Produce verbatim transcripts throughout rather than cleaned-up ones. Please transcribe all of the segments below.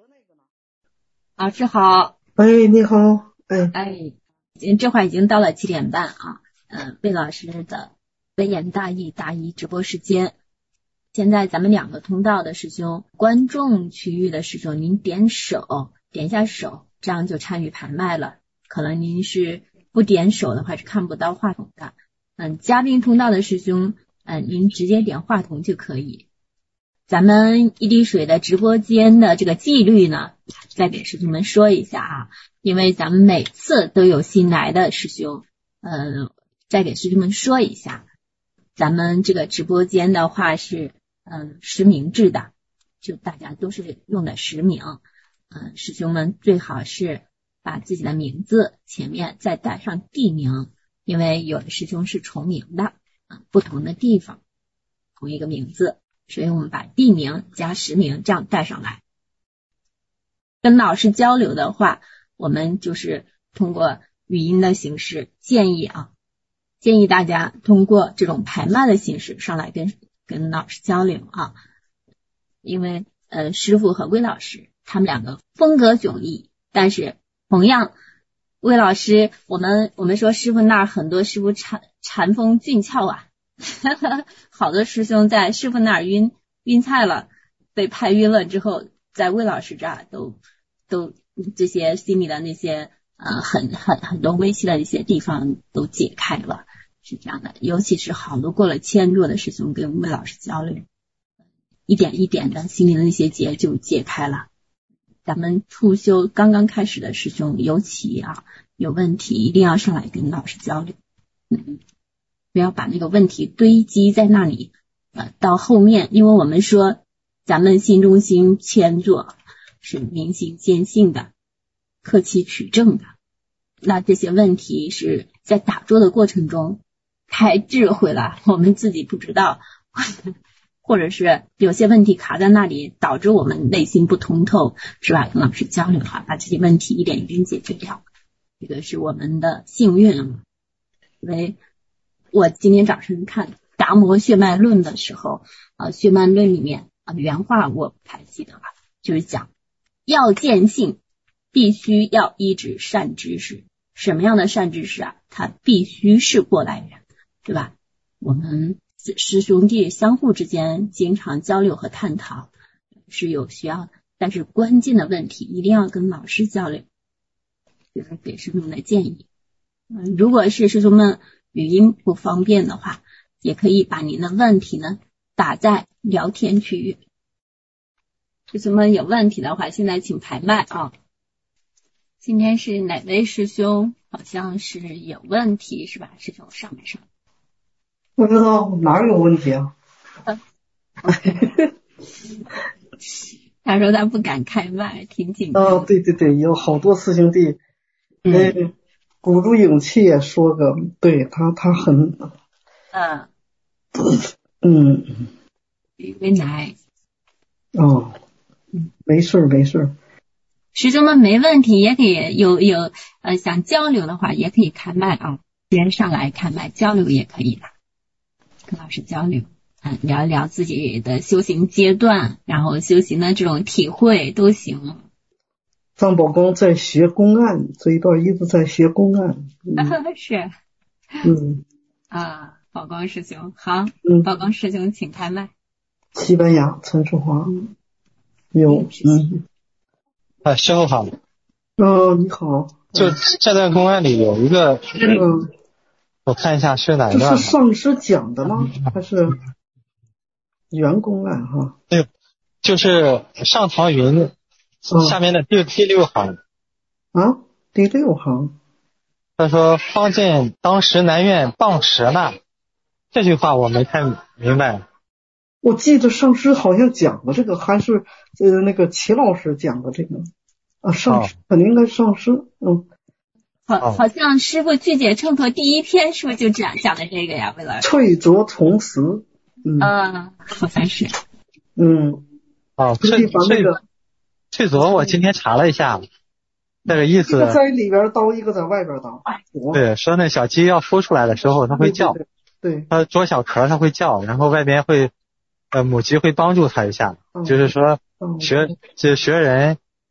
老师好。 哎，你好。哎哎，这会儿已经到了七点半啊。嗯、呃，魏老师的微言大义答疑直播时间。现在咱们两个通道的师兄，观众区域的师兄，您点手，点一下手，这样就参与排麦了。可能您是不点手的话是看不到话筒的。嗯，嘉宾通道的师兄，嗯，您直接点话筒就可以。咱们一滴水的直播间的这个纪律呢，再给师兄们说一下啊，因为咱们每次都有新来的师兄，嗯、呃，再给师兄们说一下，咱们这个直播间的话是嗯、呃、实名制的，就大家都是用的实名，嗯、呃，师兄们最好是把自己的名字前面再带上地名，因为有的师兄是重名的，啊，不同的地方同一个名字。所以我们把地名加实名这样带上来。跟老师交流的话，我们就是通过语音的形式，建议啊，建议大家通过这种排麦的形式上来跟跟老师交流啊。因为呃师傅和魏老师他们两个风格迥异，但是同样魏老师，我们我们说师傅那儿很多师傅禅禅风俊俏啊。好多师兄在师傅那儿晕晕菜了，被拍晕了之后，在魏老师这儿都都这些心里的那些呃很很很多危机的一些地方都解开了，是这样的。尤其是好多过了千座的师兄跟魏老师交流，一点一点的心里的那些结就解开了。咱们初修刚刚开始的师兄，尤其啊有问题一定要上来跟老师交流。嗯。不要把那个问题堆积在那里，呃，到后面，因为我们说咱们心中心谦坐是明心见性的，克期取证的，那这些问题是在打坐的过程中开智慧了，我们自己不知道，或者是有些问题卡在那里，导致我们内心不通透，是吧？跟老师交流哈，把这些问题一点一点解决掉，这个是我们的幸运啊，因为我今天早晨看《达摩血脉论》的时候，呃，血脉论里面啊、呃、原话我不太记得了，就是讲要见性，必须要依止善知识。什么样的善知识啊？他必须是过来人，对吧？我们师兄弟相互之间经常交流和探讨是有需要的，但是关键的问题一定要跟老师交流，就是给师兄们的建议。嗯，如果是师兄们语音不方便的话，也可以把您的问题呢打在聊天区域。师兄们有问题的话，现在请排麦啊。今天是哪位师兄？好像是有问题是吧？师兄上没上？ 不知道哪有问题啊？ 他说他不敢开麦，挺紧张。 哦，对对对，有好多师兄弟， 嗯。 呃鼓足勇气也说个，对他他很， 嗯嗯， 没来。 哦， 嗯， 没事没事。 师兄们没问题，也可以有有呃想交流的话，也可以开麦啊，别人上来开麦交流也可以的，跟老师交流，嗯，聊一聊自己的修行阶段，然后修行的这种体会都行。 张宝刚在学公案，这一段一直在学公案。 嗯、是， 嗯啊，宝光师兄好， 嗯， 宝光师兄请开麦。 西班牙陈淑华， 嗯， 有嗯， 啊，师傅好。 哦，你好。 就这段公案里有一个， 嗯， 我看一下是哪一这段？ 是上师讲的吗？还是原公案哈？ 对，就是上堂云下面的第第六行啊，第六行。 他说方见当时南院傍石那，这句话我没太明白。 我记得上师好像讲的这个，还是呃那个齐老师讲的这个啊，上师、哦、肯定应该上师，嗯， 好，好像师傅具解秤砣第一篇是不是就这样讲的这个呀？魏老师， 翠着从实，嗯啊，好像是， 嗯， 哦，翠翠翠着我今天查了一下，这个意思， 一个在里边叨，一个在外边叨， 对，说那小鸡要孵出来的时候它会叫， 对对对， 它啄小壳它会叫，然后外边会呃母鸡会帮助它一下， 嗯、 就是说学就学人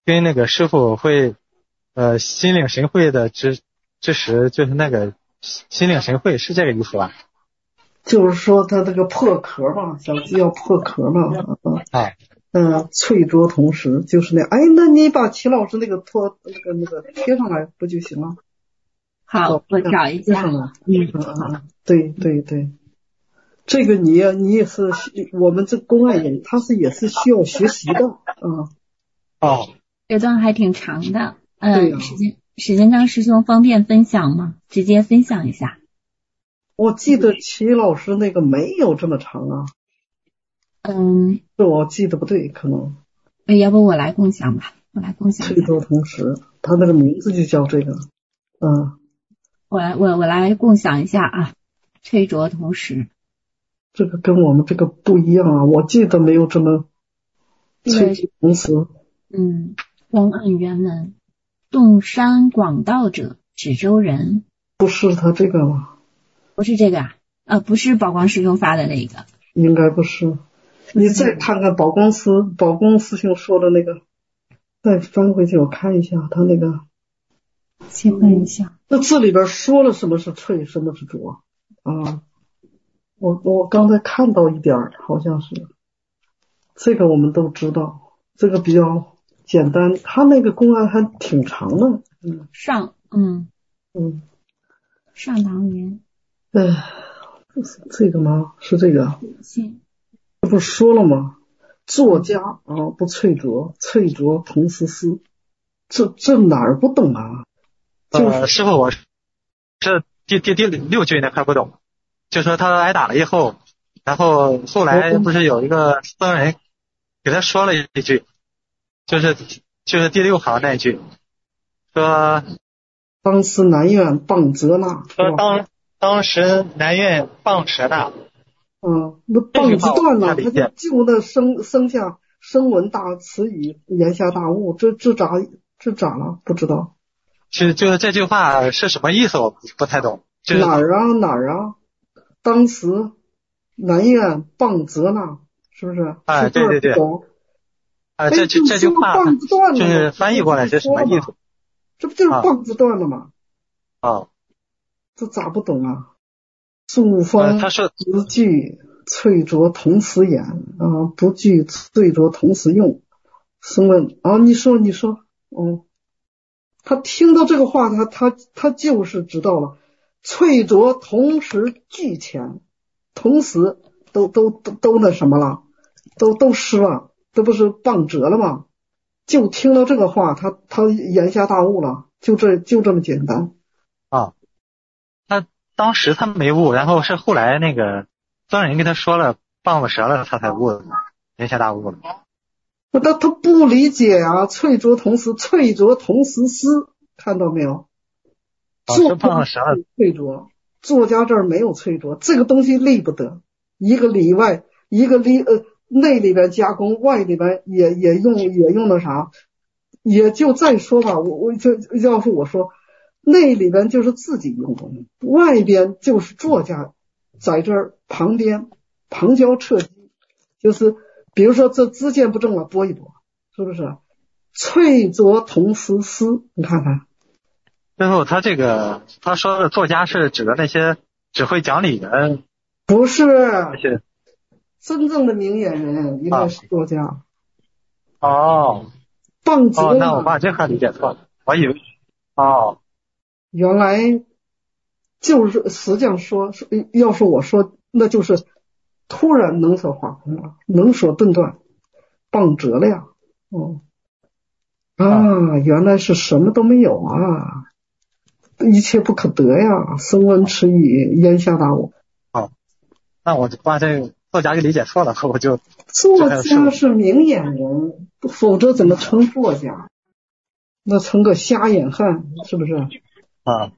跟那个师傅会呃心领神会的之之时，就是那个心领神会，是这个意思吧？ 就是说他这个破壳嘛，小鸡要破壳嘛，啊， 哎， 嗯，脆着同时就是那，哎，那你把齐老师那个托那个那个贴上来不就行了？ 好，我找一下。 贴上来，嗯嗯嗯，对对对，这个你也你也是我们这公案人，他是也是需要学习的，啊。 哦， 这段还挺长的，嗯、 对呀时间时间张师兄方便分享吗？直接分享一下。 我记得齐老师那个没有这么长啊， 嗯， 是我记得不对，可能呃要不我来共享吧，我来共享一下。 脆着同时，他那个名字就叫这个，嗯， 我来我我来共享一下啊，脆着同时。 这个跟我们这个不一样啊，我记得没有这么脆着同时。 嗯，公案原文：洞山广道者，指州人。 不是他这个吗？ 不是这个啊，呃，不是宝光师兄发的那个。 应该不是。你再看看宝光师宝光师兄说的那个，再翻回去我看一下他那个。 切换一下。 那字里边说了什么是脆，什么是浊啊？我我刚才看到一点儿，好像是这个我们都知道，这个比较简单。他那个公案还挺长的，嗯上嗯嗯， 上堂云哎，这个吗？是这个？ 信这不是说了吗？作家啊，不脆浊，脆浊同时思，这这哪儿不懂啊？就是、 呃，师傅，我是第第第六句那块不懂，就说他挨打了以后，然后后来不是有一个僧人给他说了一句，就是就是第六行那一句，说当时南院谤折那， 说当当时南院谤折那， 嗯，那棒子断了，他就就那生生下声闻大词语，言下大悟，这这咋这咋了？不知道。 其实就是这句话是什么意思，我不太懂。就是、 哪儿啊哪儿啊？当时南院棒折那，是不是？ 哎，对对对。啊、呃，这这这句话棒子断了， 就是翻译过来是什么意思？ 这不就是棒子断了吗？ 啊， 这咋不懂啊？素方他说不具脆浊同时言啊，不具脆浊同时用。声问啊，你说你说，嗯，他听到这个话，他他他就是知道了，脆浊同时俱全，同时都都都都那什么了，都都湿了，这不是棒折了吗？就听到这个话，他他言下大悟了，就这就这么简单啊。他当时他没悟，然后是后来那个僧人跟他说了棒子折了，他才悟了，言下大悟了。 他他不理解啊，脆浊同时，脆浊同时思，看到没有？ 是棒子折了， 脆浊，作家这儿没有脆浊，这个东西立不得，一个里外，一个里呃内里边加工，外里边也也用也用的啥，也就再说吧，我我就要是我说，内里边就是自己用的，外边就是作家在这儿旁边旁敲侧击，就是比如说这支箭不正了，拨一拨，是不是？脆浊同时思，你看看。 最后他这个他说的作家是指的那些只会讲理的， 不是那些真正的明眼人应该是作家。 啊、哦， 棒子、 哦，那我把这话理解错了，我以为哦， 原来就是实际上说，要是我说，那就是突然能所化空了，能所顿断，棒折了呀。哦，啊，原来是什么都没有啊，一切不可得呀，声闻持语，言下大悟。 哦，那我就把这个作家给理解错了，我就作家是明眼人，否则怎么称作家？那成个瞎眼汉，是不是？ 啊，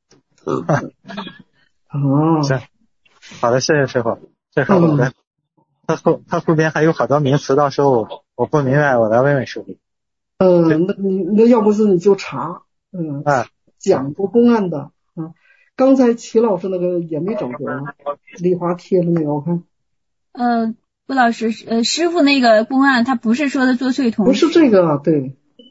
哦， 行，好的，谢谢师傅。这会儿我的、嗯、他后他后边还有好多名词，到时候我不明白，我来问问师傅。 嗯，那你那要不是你就查，嗯， 啊， 讲过公案的，嗯，刚才齐老师那个也没找着，丽华贴的那个，我看。 呃，顾老师，呃，师傅那个公案，他不是说的作祟同时， 不是这个，对。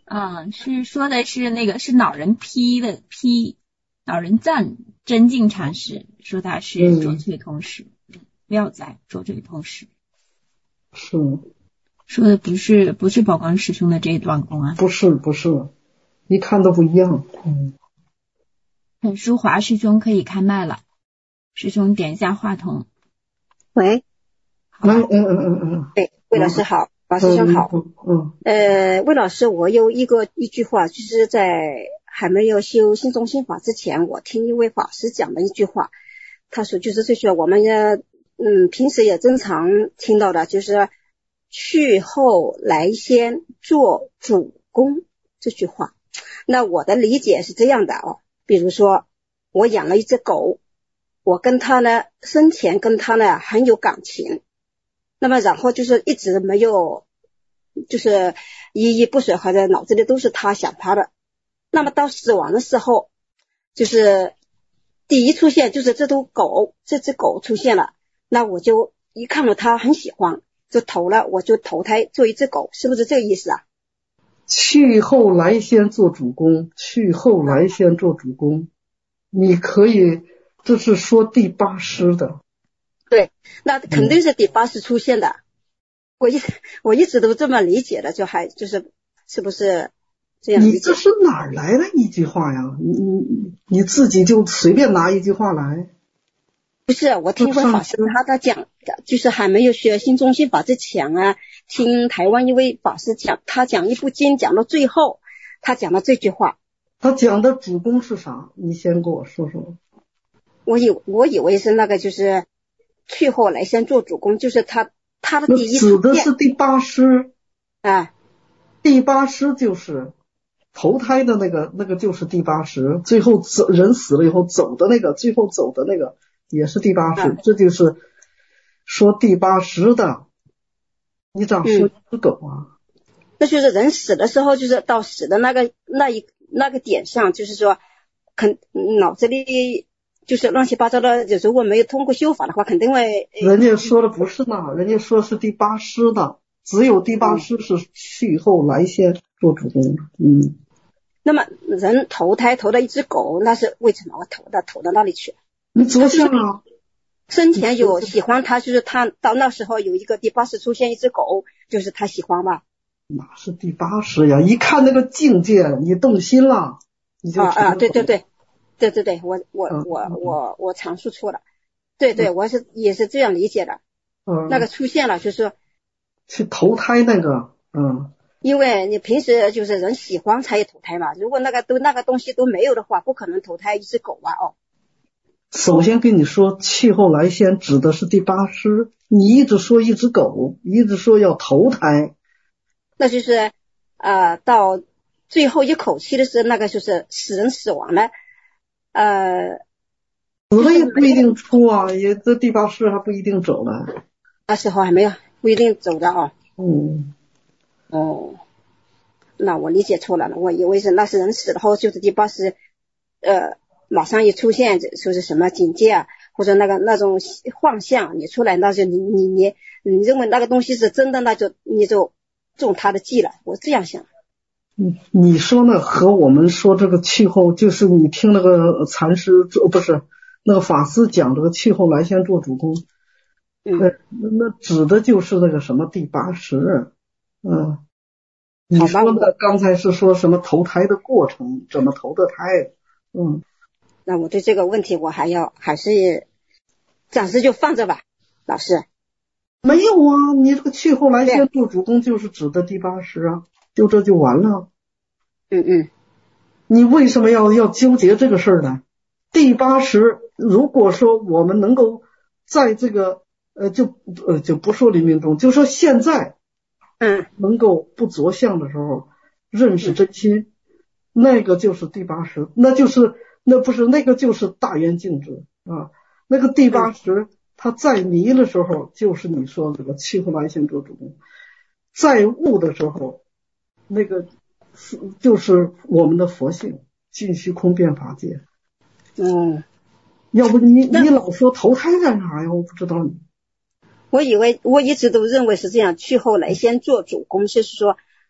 嗯，是说的是那个是老人批的批，老人赞真净禅师说他是卓萃通师，嗯，妙哉卓萃通师。 是。 说的不是不是宝光师兄的这一段公案。 不是不是，一看都不一样。嗯。 很淑华师兄可以开麦了，师兄点一下话筒。 喂。 嗯嗯嗯嗯嗯。 对，魏老师好，王师兄好。 嗯。嗯呃，魏老师，我有一个一句话，就是在还没有修心中心法之前，我听一位法师讲的一句话，他说就是这句我们也嗯平时也经常听到的，就是去后来先做主公这句话。那我的理解是这样的哦，比如说我养了一只狗，我跟它呢生前跟它呢很有感情，那么然后就是一直没有就是依依不舍，或者脑子里都是他想他的。那么到死亡的时候，就是第一出现就是这头狗，这只狗出现了，那我就一看到它很喜欢，就投了，我就投胎做一只狗，是不是这个意思啊？ 去后来先做主公，去后来先做主公，你可以，这是说第八师的。 对，那肯定是第八师出现的。嗯、我一我一直都这么理解的，就还就是是不是这样理解？ 你这是哪儿来的一句话呀？你你你自己就随便拿一句话来？ 不是，我听过法师他他讲的，就是还没有学心中心法之前啊，听台湾一位法师讲，他讲一部经讲到最后，他讲了这句话。 他讲的主公是啥？你先给我说说。 我以我以为是那个就是去后来先做主公，就是他他的第一指的是第八师啊， 第八师就是投胎的那个，那个就是第八师，最后走人死了以后走的那个，最后走的那个也是第八师，啊、这就是说第八师的。你咋说一只狗啊？ 嗯、那就是人死的时候，就是到死的那个那一那个点上，就是说，肯脑子里就是乱七八糟的。如果没有通过修法的话，肯定会。 人家说的不是那，人家说是第八师的，只有第八师是去后来先做主公。嗯。 那么人投胎投到一只狗，那是为什么我投到投到那里去？ 你着相啊。 生前有喜欢他，就是他到那时候有一个第八师出现一只狗，就是他喜欢吧？ 哪是第八师呀？一看那个境界，你动心了，你就啊啊，对对对，对对对，我我、嗯、我我我阐述错了，对对，嗯、我是也是这样理解的。嗯，那个出现了就是去投胎那个，嗯， 因为你平时就是人喜欢才有投胎嘛，如果那个都那个东西都没有的话，不可能投胎一只狗啊哦。 首先跟你说，去后来先指的是第八师，你一直说一只狗，一直说要投胎， 那就是呃到最后一口气的时候，那个就是死人死亡了，呃死了也不一定出啊，也这第八师还不一定走了， 那时候还没有不一定走的哦。 嗯， 哦，那我理解错了，我以为是那是人死了后就是第八师，呃。马上一出现说是什么警戒啊，或者那个那种幻象，你出来那就你你你你认为那个东西是真的，那就你就中他的计了，我这样想。 嗯，你说呢？和我们说这个气候，就是你听那个禅师不是那个法师讲这个气候来先做主公， 嗯， 那那指的就是那个什么第八识，嗯，你说的刚才是说什么投胎的过程，怎么投的胎，嗯。 那我对这个问题我还要还是暂时就放着吧，老师。 没有啊，你这个去后来先做主公就是指的第八识啊，就这就完了。 嗯嗯。 你为什么要要纠结这个事儿呢？第八识如果说我们能够在这个呃就呃就不说临命中，就说现在嗯能够不着相的时候认识真心，嗯、那个就是第八识，那就是那不是那个就是大圆镜智啊，那个第八识他在迷的时候就是你说这个气候来先做主公，在悟的时候那个就是我们的佛性尽虚空变法界。 嗯， 要不你你老说投胎干啥呀？我不知道你。 我以为我一直都认为是这样，去后来先做主公，就是说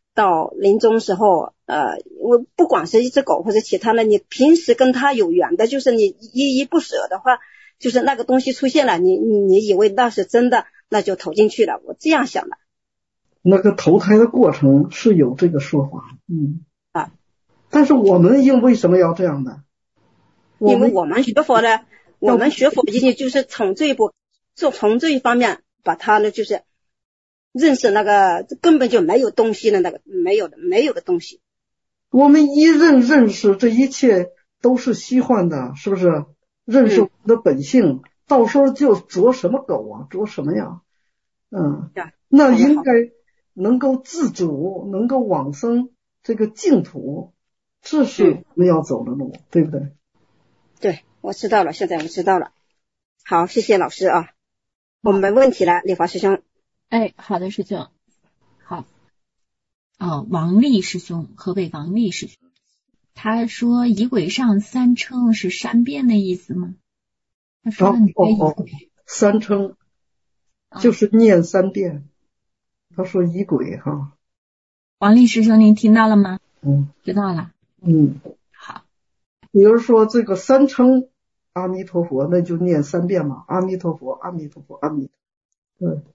到临终时候，呃，我不管是一只狗或者其他的，你平时跟它有缘的，就是你依依不舍的话，就是那个东西出现了，你你你以为那是真的，那就投进去了，我这样想的。 那个投胎的过程是有这个说法，嗯啊， 但是我们因为什么要这样的？ 因为我们学佛呢，我们学佛一定就是从这一步，就从这一方面把它呢，就是认识那个根本就没有东西的那个没有的没有的东西。 我们一认认识这一切都是虚幻的，是不是？认识我们的本性，嗯、到时候就着什么狗啊，着什么呀？嗯，那应该能够自主，能够往生这个净土，这是我们要走的路，嗯、对不对？ 对，我知道了，现在我知道了。好，谢谢老师啊。我们没问题了，丽华师兄。 哎，好的，师兄。好。哦，王力师兄，河北王力师兄，他说仪轨上三称是三遍的意思吗？他说的哪个仪轨？ 哦哦，三称就是念三遍。啊、他说仪轨哈。 王力师兄，您听到了吗？ 嗯， 知道了。 嗯， 好。 比如说这个三称阿弥陀佛，那就念三遍嘛，阿弥陀佛，阿弥陀佛，阿弥陀佛。对。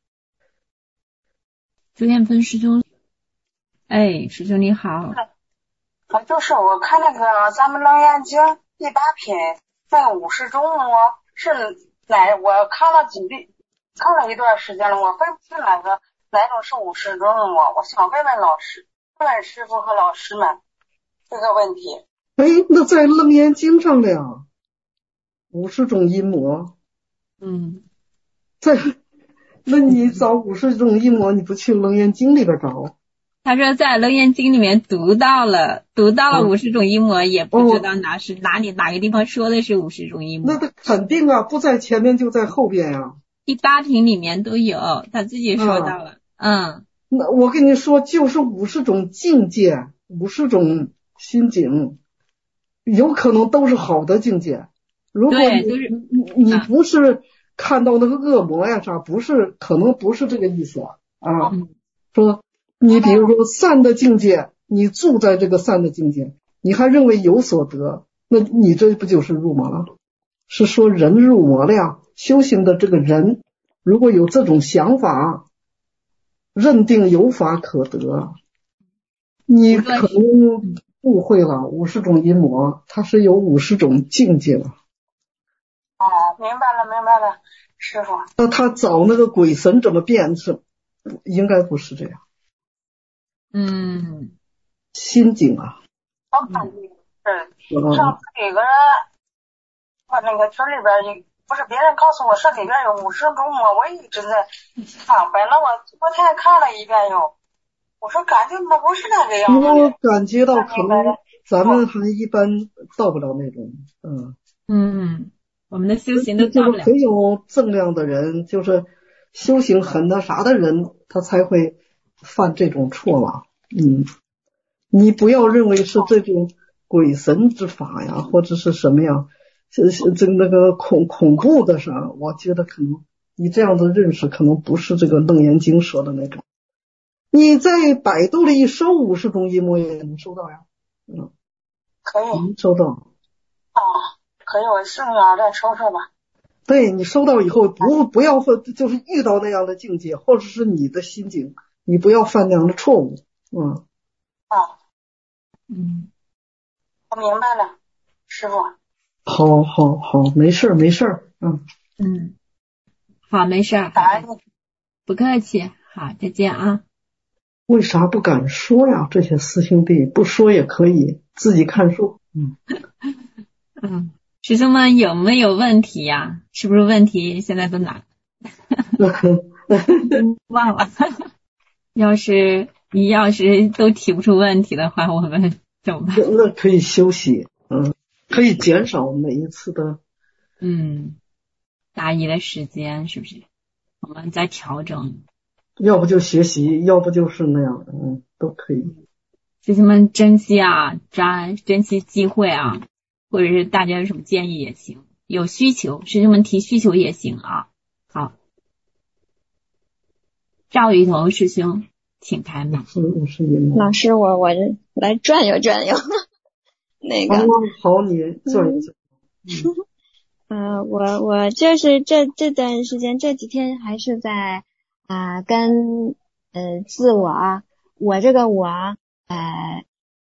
朱艳芬师兄。哎，师兄你好。 我就是我看那个咱们《楞严经》第八篇那个五十种魔是哪？我看了几遍，看了一段时间了，我分不清哪个哪种是五十种魔。我想问问老师，问问师傅和老师们这个问题。 哎，那在《楞严经》上的呀，五十种阴魔。 嗯， 在，那你找五十种阴魔，你不去《楞严经》里边找？ 他说在《楞严经》里面读到了，读到了五十种阴魔，也不知道哪是、哦、哪里哪个地方说的是五十种阴魔。 那他肯定啊，不在前面就在后边呀、啊。 第八品里面都有，他自己说到了。啊、嗯， 那我跟你说，就是五十种境界，五十种心境，有可能都是好的境界。如果你、就是、你你不是看到那个恶魔呀啥，不是，可能不是这个意思啊。啊嗯、 说。你比如说善的境界，你住在这个善的境界，你还认为有所得，那你这不就是入魔了？是说人入魔了呀。修行的这个人如果有这种想法，认定有法可得，你可能误会了。五十种阴魔它是有五十种境界的。 哦，明白了明白了，师傅。 那他找那个鬼神怎么变是应该不是这样。 嗯， 心境啊。 我感觉是上次有个人，我那个群里边不是别人告诉我说里边有五十种魔，我一直在看。本来我昨天看了一遍哟，我说感觉那不是那个样子。 我感觉到可能咱们还一般到不了那种，嗯嗯，我们的修行都到不了。 就是很有正量的人，就是修行很那啥的人，他才会犯这种错了。嗯，你不要认为是这种鬼神之法呀，或者是什么呀，这这那个恐恐怖的啥，我觉得可能你这样的认识可能不是这个楞严经说的那种。你在百度里一搜五十种阴魔也能搜到呀。嗯， 可以能搜到。 哦，可以，我顺便再搜搜吧。 对，你收到以后不不要就是遇到那样的境界，或者是你的心境，你不要犯那样的错误。嗯， 哦， 嗯， 我明白了，师傅。 好，好，好，没事没事嗯嗯，好，没事感恩你， 不客气，好，再见啊。 为啥不敢说呀？这些师兄弟不说也可以，自己看书。嗯嗯，师兄们有没有问题呀？是不是问题现在都拿忘了？要是你要是都提不出问题的话，我们怎么办？ 那可以休息，嗯，可以减少每一次的嗯答疑的时间，是不是？我们再调整。 要不就学习，要不就是那样，嗯，都可以。 师兄们珍惜啊，抓珍惜机会啊，或者是大家有什么建议也行，有需求，师兄们提需求也行啊。好，赵雨桐师兄。 请开麦。 五十年。 老师，我我来转悠转悠。那个， 好，你转悠转悠。 嗯、呃，我我就是这这段时间这几天还是在啊、呃、跟呃自我，我这个我呃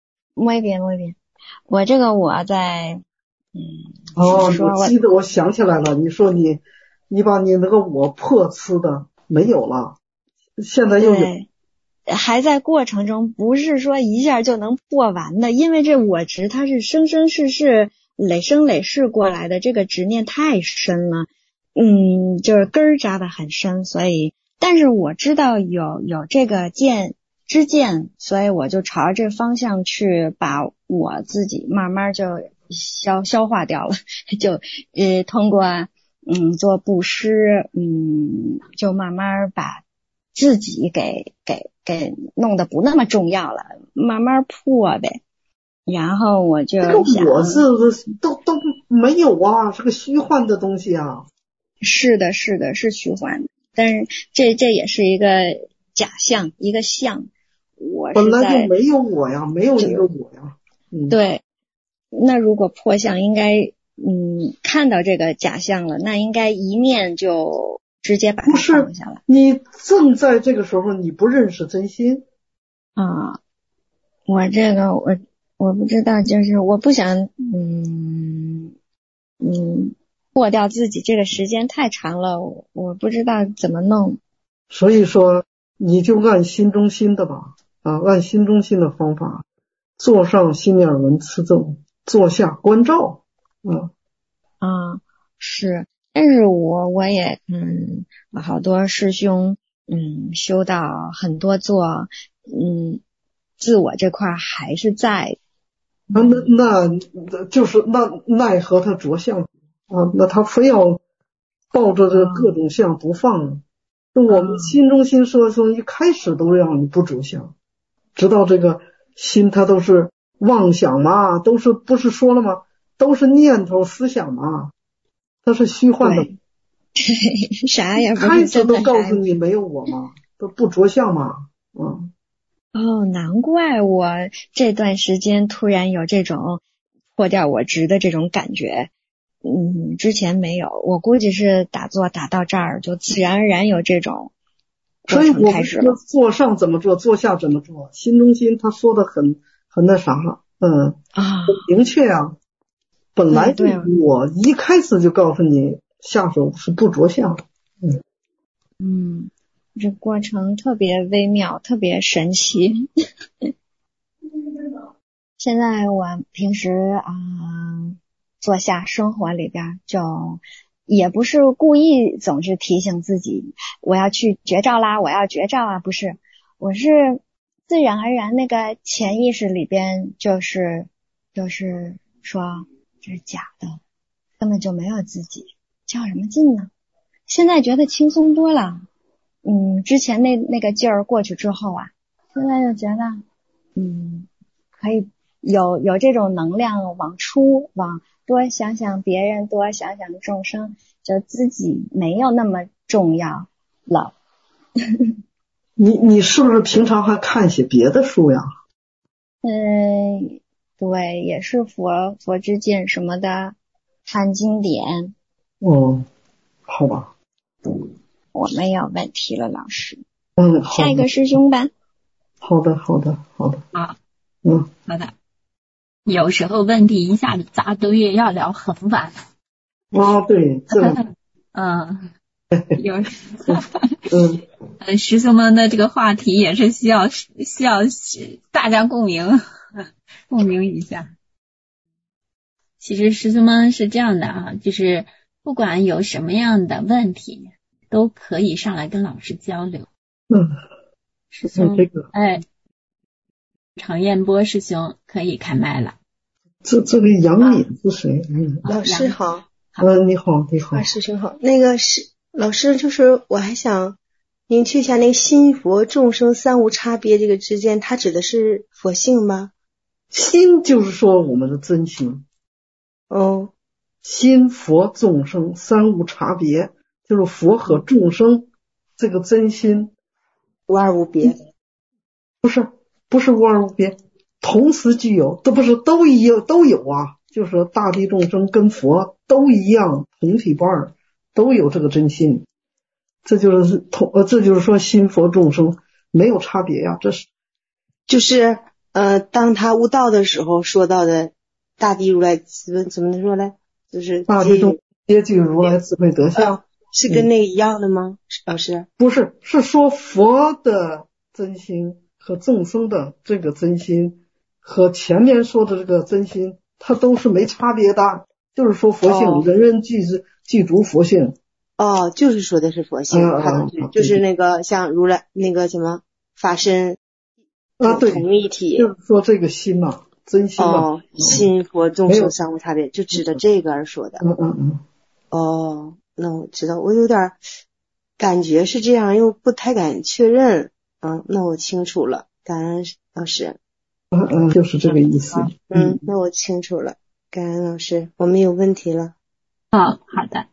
muy bien muy bien，我这个我在嗯哦， 我记得我想起来了，你说你你把你那个我破吃的没有了，现在又有。 还在过程中，不是说一下就能破完的，因为这我执它是生生世世累生累世过来的，这个执念太深了，嗯，就是根儿扎得很深，所以，但是我知道有有这个见知见，所以我就朝这方向去把我自己慢慢就消消化掉了，就呃通过嗯做布施，嗯就慢慢把自己给给给弄得不那么重要了，慢慢破呗。然后我就想， 这个我是都都没有啊，是个虚幻的东西啊。 是的，是的，是虚幻的，但是这这也是一个假象，一个相。我本来就没有我呀，没有一个我呀。嗯， 对，那如果破相，应该嗯看到这个假象了，那应该一念就直接把它放下来。 你正在这个时候，你不认识真心啊。我这个我我不知道，就是我不想嗯嗯过掉自己，这个时间太长了，我我不知道怎么弄。 所以说，你就按心中心的吧，啊，按心中心的方法，坐上心念文持咒，坐下观照，啊啊是。但是我我也嗯，好多师兄嗯修到很多座嗯，自我这块还是在。 那那那就是那奈何他着相啊？那他非要抱着这各种相不放。那、嗯、我们心中心说说一开始都让你不着相，直到这个心它都是妄想嘛，都是不是说了吗？都是念头思想嘛。它是虚幻的， 啥也不是开始都告诉你没有我嘛，都不着相嘛，嗯。 哦，难怪我这段时间突然有这种破掉我执的这种感觉，嗯，之前没有，我估计是打坐打到这儿就自然而然有这种过程开始了。 所以我坐上怎么做，坐下怎么做，心中心他说的很很那啥，嗯啊， 很明确啊。本来我一开始就告诉你下手是不着相，嗯嗯，这过程特别微妙，特别神奇。现在我平时啊、呃、坐下生活里边，就也不是故意总是提醒自己我要去觉照啦，我要觉照啊，不是，我是自然而然那个潜意识里边就是就是说这是假的，根本就没有自己，较什么劲呢？现在觉得轻松多了，嗯，之前那那个劲儿过去之后啊，现在就觉得，嗯，可以有有这种能量往出，往多想想别人，多想想众生，就自己没有那么重要了。 你你是不是平常还看些别的书呀？ 嗯。对，也是佛佛之见什么的，看经典。 哦，好吧， 我没有问题了，老师。 嗯， 下一个师兄吧。 好的，好的，好的。 好， 嗯， 好的。有时候问题一下子扎堆，要聊很晚。 啊，对，这个， 嗯，有， 嗯， 呃，师兄们的这个话题也是需要需要大家共鸣。共鸣一下。其实师兄们是这样的啊，就是不管有什么样的问题，都可以上来跟老师交流。 嗯， 师兄， 这个， 哎，常彦波师兄可以开麦了。 这这个杨敏是谁？嗯， 老师好。 嗯，你好，你好， 师兄好。那个是老师，就是我还想您去一下那个心佛众生三无差别这个之间，它指的是佛性吗？ 心就是说我们的真心。 哦， 心佛众生三无差别，就是佛和众生这个真心无二无别。 不是不是无二无别，同时具有，这不是都一样都有啊，就是说大地众生跟佛都一样，同体不二，都有这个真心，这就是同呃这就是说心佛众生没有差别呀，这是就是呃当他悟道的时候说到的大地如来怎么怎么说呢？就是大地众皆具如来智慧德相， 是跟那个一样的吗？老师？ 不是，是说佛的真心和众生的这个真心和前面说的这个真心，它都是没差别的。就是说佛性， 哦、 人人具是具足佛性。 哦，就是说的是佛性， 嗯它嗯嗯、 就是那个像如来那个什么法身啊，对， 同一体。 就是说这个心嘛、啊，真心嘛、啊。 哦，心佛众生三无差别，就指的这个而说的。 嗯嗯嗯。 哦，那我知道，我有点感觉是这样，又不太敢确认。嗯，那我清楚了，感恩老师。 嗯嗯，就是这个意思。 嗯，嗯那我清楚了，感恩老师，我没有问题了。 哦，好的。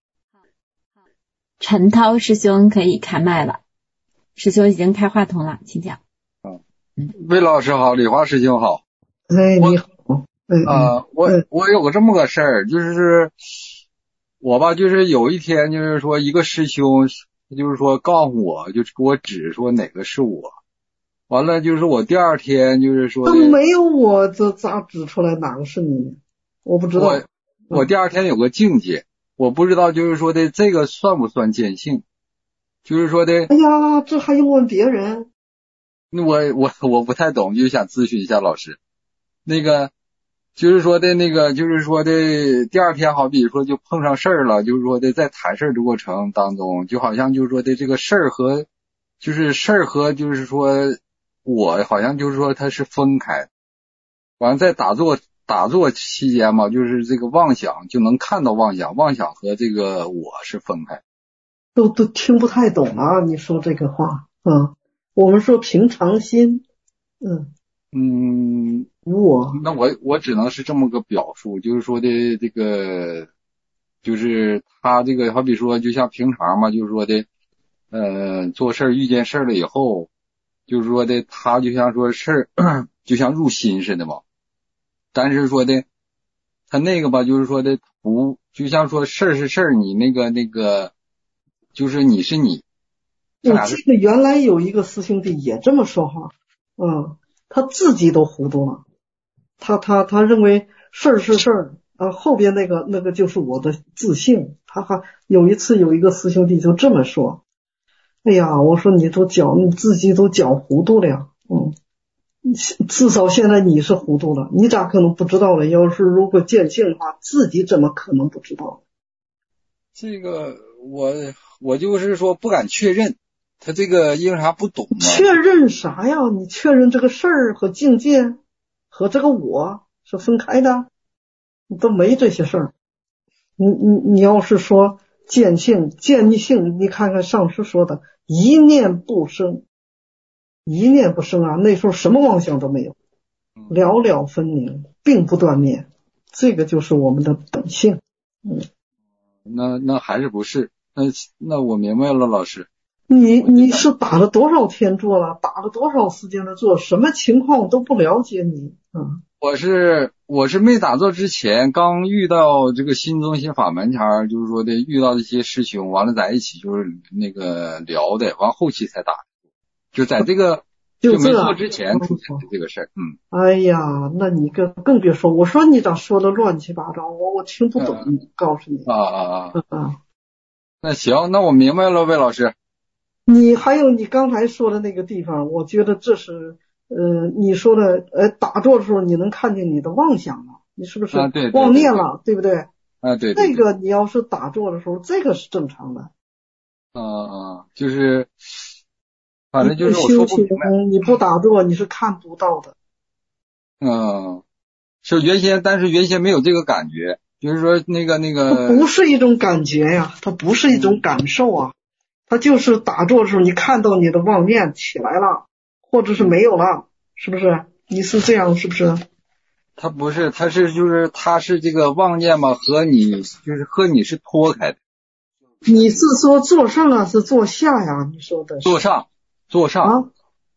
陈涛师兄可以开麦了，师兄已经开话筒了，请讲。 嗯，魏老师好，李华师兄好。 哎，你好。 啊、呃，我我有个这么个事儿，就是我吧，就是有一天就是说一个师兄，就是说告诉我，就是给我指说哪个是我，完了就是我第二天就是说都没有我，这咋指出来哪个是你？我不知道。 我我第二天有个境界，我不知道就是说的这个算不算见性，就是说的。 哎呀，这还用问别人？ 我我我不太懂，就想咨询一下老师。那个就是说的那个就是说的第二天好比说就碰上事儿了，就是说的在谈事儿的过程当中，就好像就是说的这个事儿和就是事儿和就是说我好像就是说它是分开，完了在打坐打坐期间嘛，就是这个妄想就能看到妄想，妄想和这个我是分开。 都都听不太懂啊，你说这个话。嗯，我们说平常心。嗯嗯， 我那我我只能是这么个表述，就是说的这个，就是他这个好比说，就像平常嘛，就是说的，呃，做事遇见事了以后，就是说的他就像说事就像入心似的嘛，但是说的他那个吧，就是说的不，就像说事儿是事儿，你那个那个，就是你是你。 我记得原来有一个师兄弟也这么说话，嗯。他自己都糊涂了，他他他认为事儿是事儿啊，后边那个那个就是我的自信。他还有一次有一个师兄弟就这么说，哎呀，我说你都搅你自己都搅糊涂了呀，嗯，至少现在你是糊涂了，你咋可能不知道了？要是如果见性的话，自己怎么可能不知道？ 这个我我就是说不敢确认。他这个因为啥不懂啊？ 确认啥呀？你确认这个事儿和境界和这个我是分开的，你都没这些事儿。你你你要是说见性见性，你看看上师说的一念不生，一念不生啊，那时候什么妄想都没有，了了分明，并不断灭，这个就是我们的本性。嗯， 那那还是不是？那那我明白了，老师。 你你是打了多少天坐了？打了多少时间的坐？什么情况都不了解你。嗯， 我是我是没打坐之前，刚遇到这个新中心法门前，就是说的遇到一些师兄，完了在一起就是那个聊的，完后期才打，就在这个就没做之前出现的这个事儿。嗯， 哎呀，那你更更别说，我说你咋说的乱七八糟，我我听不懂。嗯、告诉你啊啊啊啊！ 那行，那我明白了，魏老师。 你还有你刚才说的那个地方，我觉得这是呃你说的呃打坐的时候你能看见你的妄想了，你是不是妄念了？ 对不对？ 啊，对。 这个你要是打坐的时候，这个是正常的。 啊啊，就是反正就是我说不明白， 你不打坐你是看不到的。 嗯，是原先，但是原先没有这个感觉，就是说那个那个不是一种感觉呀，它不是一种感受啊。他就是打坐的时候，你看到你的妄念起来了，或者是没有了，是不是？你是这样，是不是？ 他不是，他是就是他是这个妄念嘛，和你就是和你是脱开的。 你是说坐上啊，是坐下呀？你说的坐上，坐上啊？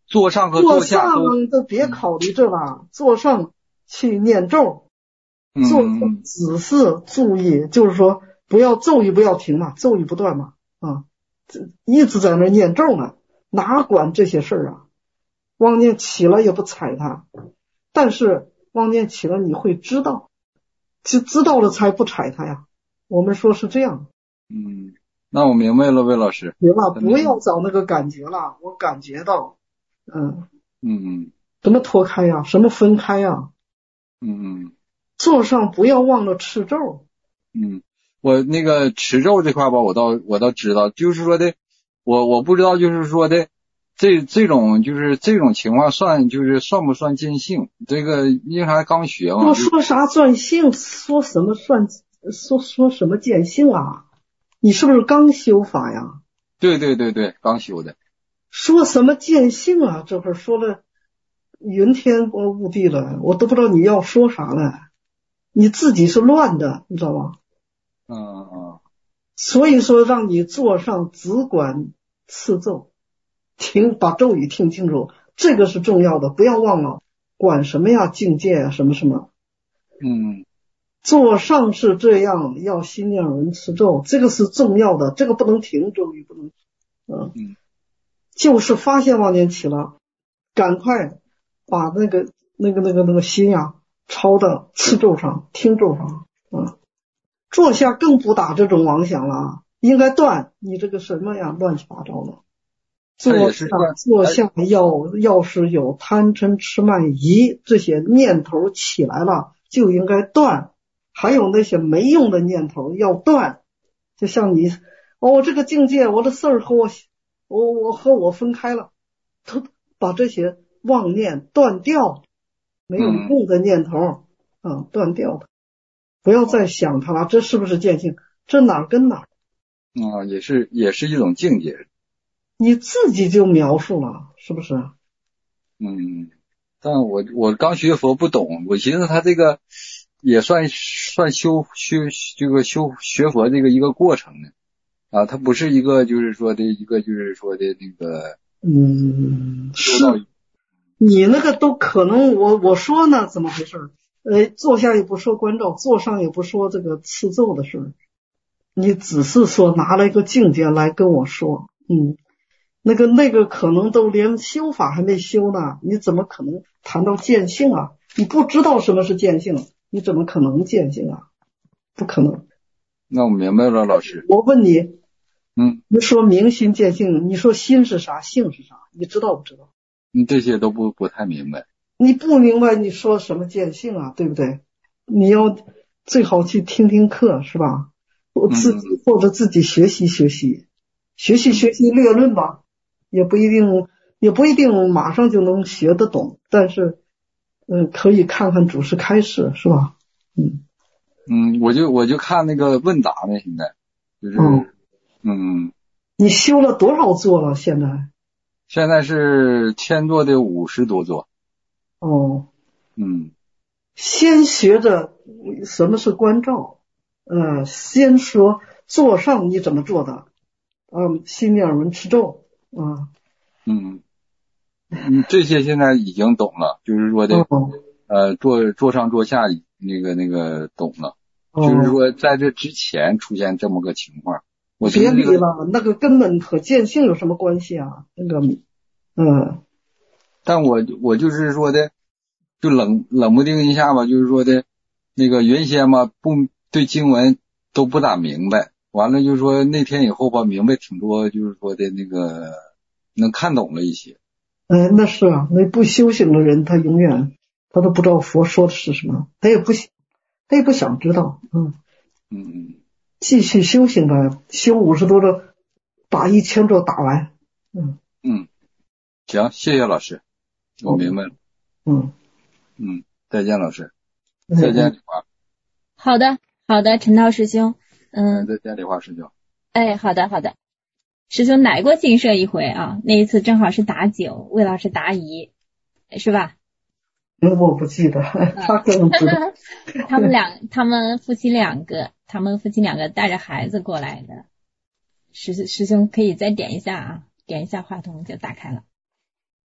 坐上和坐下上都别考虑这了，坐上去念咒，坐上只是注意，就是说不要咒语不要停嘛，咒语不断嘛啊，一直在那念咒呢，哪管这些事儿啊？妄念起了也不睬它，但是妄念起了你会知道，就知道了才不睬它呀。我们说是这样。 嗯，那我明白了，魏老师。 行了，不要找那个感觉了，我感觉到，嗯嗯什么脱开呀，什么分开呀， 嗯嗯坐上不要忘了持咒。 嗯，我那个持咒这块吧，我倒我倒知道，就是说的，我我不知道，就是说的。这这种就是这种情况算就是算不算见性？这个因为还刚学嘛。 我说啥见性？说什么算说说什么见性啊？你是不是刚修法呀？ 对对对对，刚修的。 说什么见性啊？这会儿说了云天雾地了，我都不知道你要说啥了。你自己是乱的，你知道吗？ 嗯嗯。 所以说让你坐上只管持咒。听，把咒语听清楚，这个是重要的，不要忘了，管什么呀，境界啊，什么什么。 嗯， 坐上是这样，要心念文持咒，这个是重要的，这个不能停，咒语不能，嗯， 嗯就是发现妄念起了，赶快把那个那个那个那个心呀抄到持咒上，听咒上，嗯，坐下更不打这种妄想了，应该断，你这个什么呀，乱七八糟的。坐下坐下要要是有贪嗔痴慢疑这些念头起来了，就应该断，还有那些没用的念头要断。就像你哦，这个境界我的事儿和我我我和我分开了，都把这些妄念断掉，没有用的念头啊断掉的，不要再想它了，这是不是见性？这哪儿跟哪儿啊，也是也是一种境界。 你自己就描述了，是不是？ 嗯，但我我刚学佛不懂，我寻思他这个也算算修修这个修学佛这个一个过程呢，啊，它不是一个就是说的一个就是说的那个， 嗯，是，你那个都可能我我说呢，怎么回事？呃，坐下也不说关照，坐上也不说这个持咒的事，你只是说拿了一个境界来跟我说，嗯。那个那个可能都连修法还没修呢，你怎么可能谈到见性啊？你不知道什么是见性，你怎么可能见性啊？不可能。 那我明白了，老师。 我问你， 嗯， 你说明心见性，你说心是啥，性是啥？你知道不知道？ 你这些都不不太明白。 你不明白，你说什么见性啊？对不对？你要最好去听听课，是吧？我自己、嗯、或者自己学习学习，学习学习略论吧。也不一定，也不一定马上就能学得懂，但是，嗯，可以看看祖师开示，是吧？嗯嗯，我就我就看那个问答呢，现在就是，嗯，嗯你修了多少座了？现在？ 现在是千座的五十多座。 哦， 嗯， 先学着什么是关照，呃，先说坐上你怎么做的，嗯，心念文持咒。啊， 嗯，嗯，这些现在已经懂了，就是说的， 哦、 呃，坐坐上坐下，那个那个懂了，哦、就是说在这之前出现这么个情况，我别理了，那个根本和见性有什么关系啊？那个，嗯， 但我我就是说的，就冷冷不丁一下吧，就是说的，那个原先嘛，不对经文都不咋明白。完了就是说那天以后吧，明白挺多，就是说的那个能看懂了一些。 哎，那是啊，那不修行的人，他永远他都不知道佛说的是什么，他也不他也不想知道，嗯嗯， 继续修行吧，修五十多周，把一千周打完，嗯嗯，行，谢谢老师，我明白了， 嗯嗯，再见老师，再见李华。 好的，好的，陈道师兄。嗯， 再见，李华师兄。 哎，好的，好的。师兄来过金舍一回啊，那一次正好是答九，魏老师答疑，是吧？ 嗯，我不记得，他可能知道。 他们两，他们夫妻两个，他们夫妻两个带着孩子过来的。师师兄可以再点一下啊，点一下话筒就打开了。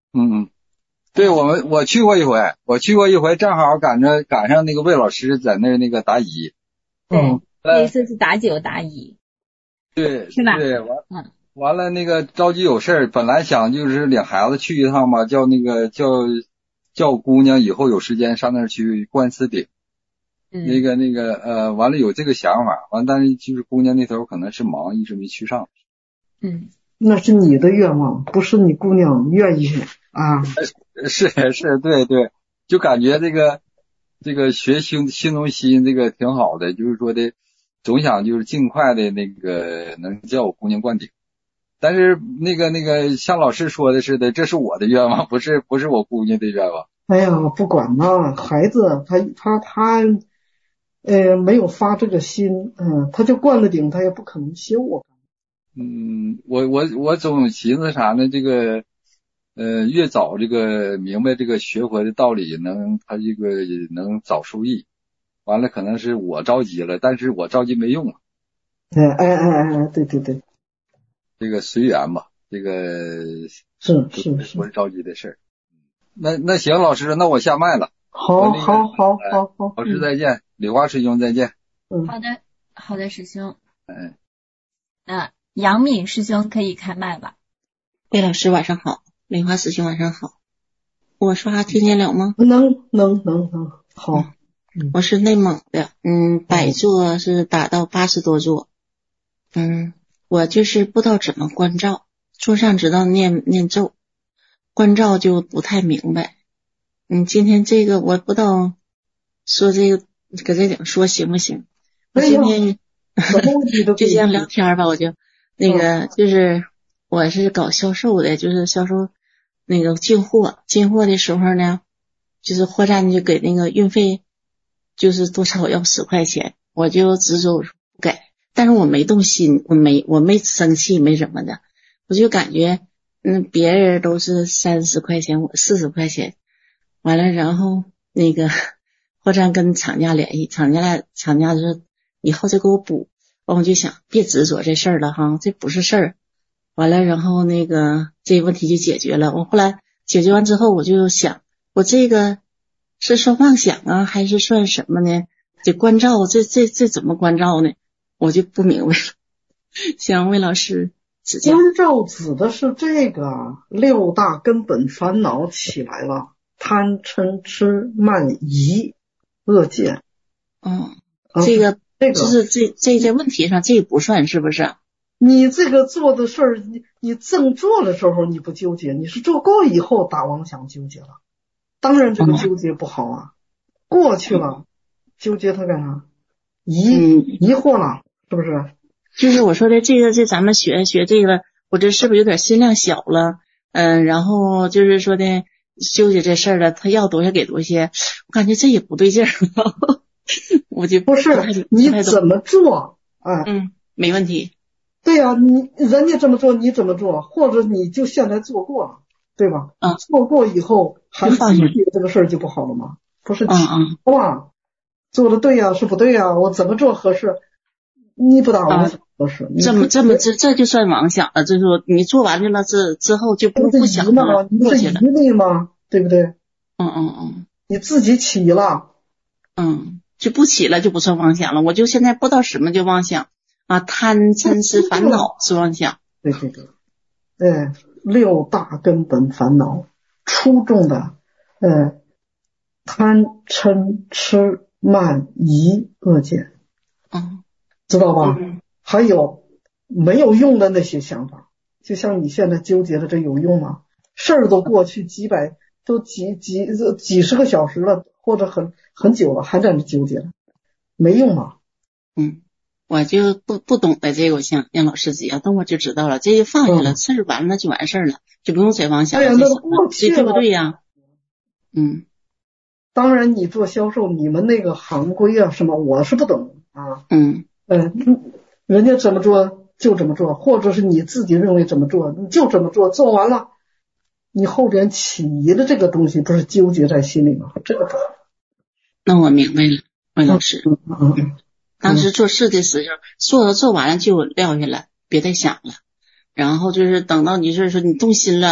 嗯嗯，对，我们我去过一回，我去过一回，正好赶着赶上那个魏老师在那儿那个答疑。 对，那次是答九答疑。 对， 是吧？ 对，完嗯。 完了那个着急有事儿，本来想就是领孩子去一趟嘛，叫那个叫叫姑娘以后有时间上那儿去观四顶。 嗯。 那个那个呃，完了有这个想法，完但是就是姑娘那头可能是忙，一直没去上。 嗯。 那是你的愿望，不是你姑娘愿意啊。 是是，对对，就感觉这个这个学新新东西这个挺好的，就是说的总想就是尽快的那个能叫我姑娘灌顶。但是那个那个像老师说的似的，这是我的愿望，不是不是我姑娘的愿望。 哎呀，不管了，孩子他他他呃没有发这个心，嗯，他就灌了顶，他也不可能修我。 嗯，我我我总寻思啥呢？这个呃，越早这个明白这个学佛的道理，能他这个能早受益。完了，可能是我着急了，但是我着急没用啊。 哎哎哎哎，对对对， 这个随缘吧，这个是是是， 不是着急的事儿。那那行，老师，那我下麦了。 好，好，好，好，好， 老师再见，礼花师兄再见。 嗯， 好的，好的，师兄。 嗯， 那杨敏师兄可以开麦吧？ 魏老师晚上好，礼花师兄晚上好。我说话听见了吗？ 能能能能，好。 嗯、我是内蒙的，嗯，百座是打到八十多座，嗯，我就是不知道怎么关照，桌上知道念念咒，关照就不太明白。嗯，今天这个我不知道说这个搁这顶说行不行？我今天就这样聊天吧，我就那个就是我是搞销售的，就是销售那个进货，进货的时候呢，就是货站就给那个运费。就是多少要十块钱，我就执着不给，但是我没动心，我没我没生气，没什么的，我就感觉嗯别人都是三十块钱，我四十块钱，完了然后那个货站跟厂家联系，厂家厂家说以后再给我补，完我就想别执着这事儿了哈，这不是事儿，完了然后那个这个问题就解决了。我后来解决完之后，我就想我这个。是算妄想啊，还是算什么呢？这关照，这这这怎么关照呢？我就不明白了。想魏老师指教。 关照指的是这个六大根本烦恼起来了，贪嗔痴慢疑恶见。 嗯，这个这个就是这这些问题上，这个不算是不是？ 你这个做的事儿，你你正做的时候你不纠结，你是做过以后打妄想纠结了。当然这个纠结不好啊，嗯、过去了，纠结它干啥？疑、嗯、疑惑了，是不是？ 就是我说的这个，这咱们学学这个，我这是不是有点心量小了？嗯，然后就是说的纠结这事儿了，他要多少给多些，我感觉这也不对劲儿，我就不是你怎么做？哎， 嗯，没问题。 对呀、啊，你人家这么做，你怎么做？或者你就现在做过了。对吧？ 嗯， 做过以后还纠结这个事儿就不好了吗？不是， 嗯嗯， 哇，做的对呀、啊，是不对呀、啊？我怎么做合适？你不打妄想合适， 这么这么这这就算妄想了。就是说你做完了之之后就不不想了， 你不是疑虑吗？对不对？ 嗯嗯嗯， 你自己起了， 嗯，就不起了就不算妄想了。我就现在不知道什么叫妄想啊，贪嗔痴烦恼是妄想。 对对对，对。六大根本烦恼，出众的，呃，贪嗔痴慢疑恶见， 嗯， 知道吧？ 嗯、 还有没有用的那些想法，就像你现在纠结的这有用吗？事儿都过去几百，都几几几十个小时了，或者很很久了，还在那纠结，没用吗？ 嗯。我就不不懂得这个，我想让老师指教，等我就知道了，这就放下了，事儿、嗯、完了就完事儿了，就不用再妄想了。 哎呀，那过去了，对不对呀？嗯， 当然，你做销售，你们那个行规啊什么，我是不懂啊。 嗯嗯、呃，人家怎么做就怎么做，或者是你自己认为怎么做，你就怎么做，做完了，你后边起疑的这个东西不是纠结在心里吗？这个不好。 那我明白了，魏老师。 嗯嗯嗯。 当时做事的时候，做做完了就撂下了，别再想了。然后就是等到你就是说你动心了，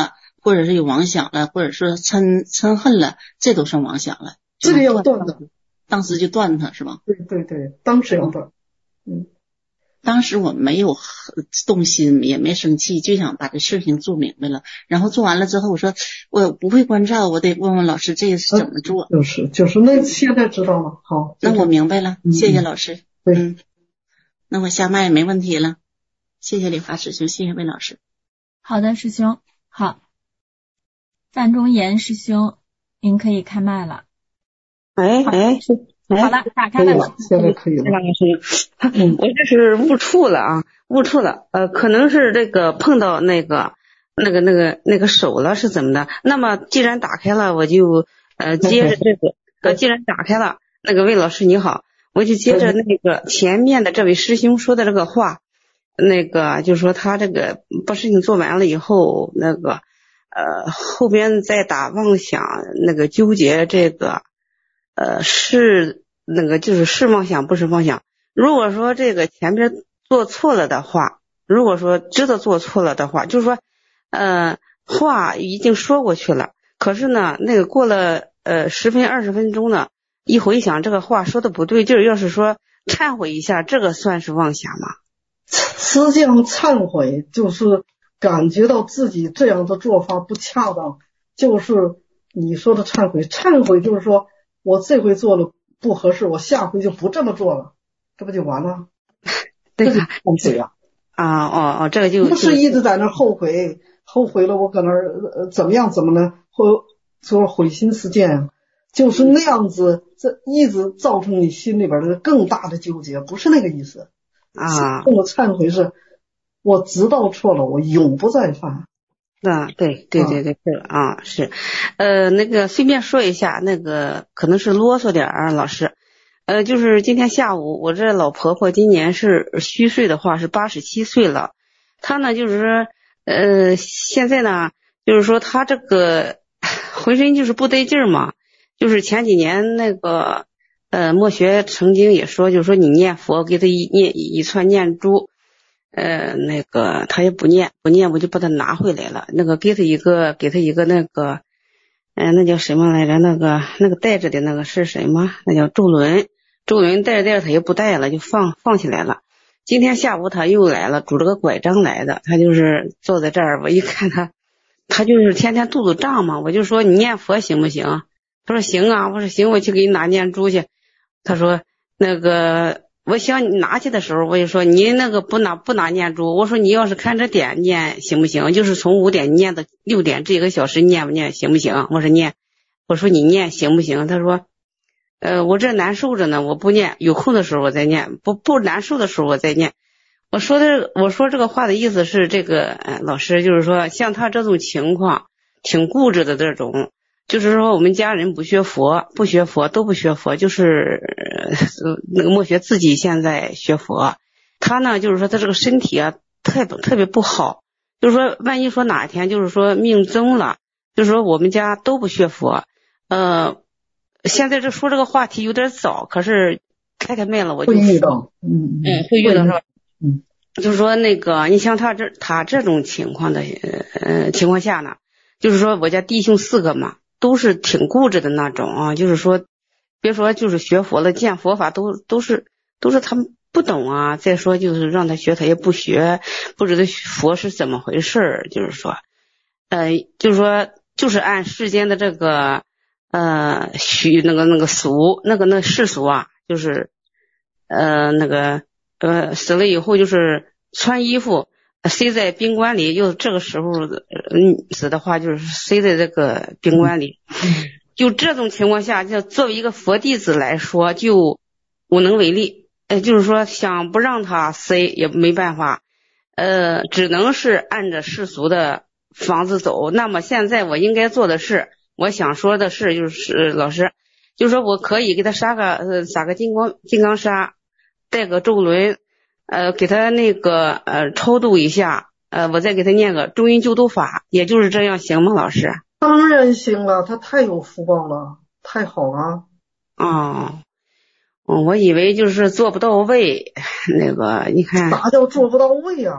或者是有妄想了，或者是嗔嗔恨了，这都算妄想了。 这个要断的， 当时就断它是吧？ 对对对，当时要断。嗯， 当时我没有动心，也没生气，就想把这事情做明白了。然后做完了之后，我说我不会关照，我得问问老师这是怎么做。 嗯、就是就是那现在知道了。好， 那我明白了， 嗯、 谢谢老师。 对， 嗯，那我下麦没问题了。谢谢理发师兄，谢谢魏老师。 好的，师兄。好，范仲岩师兄，您可以开麦了。 哎哎， 好了，打开了， 现在可以了。 嗯，我这是误触了啊，误触了，呃，可能是这个碰到那个那个那个那个手了，是怎么的？那么既然打开了，我就呃接着这个，呃，既然打开了，那个魏老师你好，我就接着那个前面的这位师兄说的这个话，那个就是说他这个把事情做完了以后，那个呃后边再打妄想，那个纠结这个。呃，是那个就是是妄想不是妄想。如果说这个前边做错了的话，如果说知道做错了的话，就是说呃话已经说过去了，可是呢那个过了呃十分二十分钟呢，一回想这个话说的不对劲儿，要是说忏悔一下，这个算是妄想吗？ 实际上忏悔就是感觉到自己这样的做法不恰当，就是你说的忏悔。忏悔就是说我这回做了不合适，我下回就不这么做了，这不就完了？ 对吧？ 后悔啊！ 啊哦哦，这个就不是一直在那后悔，后悔了我搁那儿、呃、怎么样怎么呢？或说悔心思践啊，就是那样子，这一直造成你心里边的更大的纠结，不是那个意思啊。 我忏悔是，我知道错了，我永不再犯。 啊，对对对对，是啊，是，呃，那个随便说一下，那个可能是啰嗦点儿，老师，呃，就是今天下午我这老婆婆今年是虚岁的话是八十七岁了，她呢就是说，呃，现在呢就是说她这个浑身就是不得劲儿嘛，就是前几年那个呃墨学曾经也说，就是说你念佛给她一念一串念珠。呃，那个他也不念，不念我就把他拿回来了。那个给他一个，给他一个那个，呃，那叫什么来着？那个那个带着的那个是什么？那叫周轮，周轮带着带着他也不带了，就放放起来了。今天下午他又来了，拄着个拐杖来的，他就是坐在这儿，我一看他，他就是天天肚子胀嘛，我就说你念佛行不行？他说行啊，我说行，我去给你拿念珠去。他说那个。我想你拿去的时候，我就说你那个不拿不拿念珠，我说你要是看着点念行不行？就是从五点念到六点这一个小时念不念行不行？我说念，我说你念行不行？他说，呃，我这难受着呢，我不念，有空的时候我再念，不不难受的时候我再念。我说的我说这个话的意思是这个，呃，老师就是说像他这种情况挺固执的这种。就是说我们家人不学佛，不学佛都不学佛，就是呃那个墨学自己现在学佛，他呢就是说他这个身体啊特别特别不好，就是说万一说哪一天就是说命增了，就是说我们家都不学佛，呃现在这说这个话题有点早，可是开开麦了我就会遇到，嗯嗯会遇到是吧？ 嗯， 就是说那个你像他这他这种情况的呃情况下呢，就是说我家弟兄四个嘛。都是挺固执的那种啊，就是说别说就是学佛了，见佛法都都是都是他们不懂啊，再说就是让他学他也不学，不知道佛是怎么回事，就是说呃就是说就是按世间的这个呃许那个那个俗那个那世俗啊，就是呃那个呃死了以后就是穿衣服塞在冰棺里，又这个时候嗯死的话就是塞在这个冰棺里，就这种情况下，就作为一个佛弟子来说就无能为力，呃就是说想不让他塞也没办法，呃只能是按着世俗的方子走。那么现在我应该做的是，我想说的是就是老师就是说我可以给他撒个呃撒个金光金刚砂，带个咒轮，呃，给他那个呃超度一下，呃，我再给他念个中阴救度法，也就是这样行吗，老师？ 当然行了，他太有福报了，太好了。 哦，我以为就是做不到位，那个你看， 啥叫做不到位啊？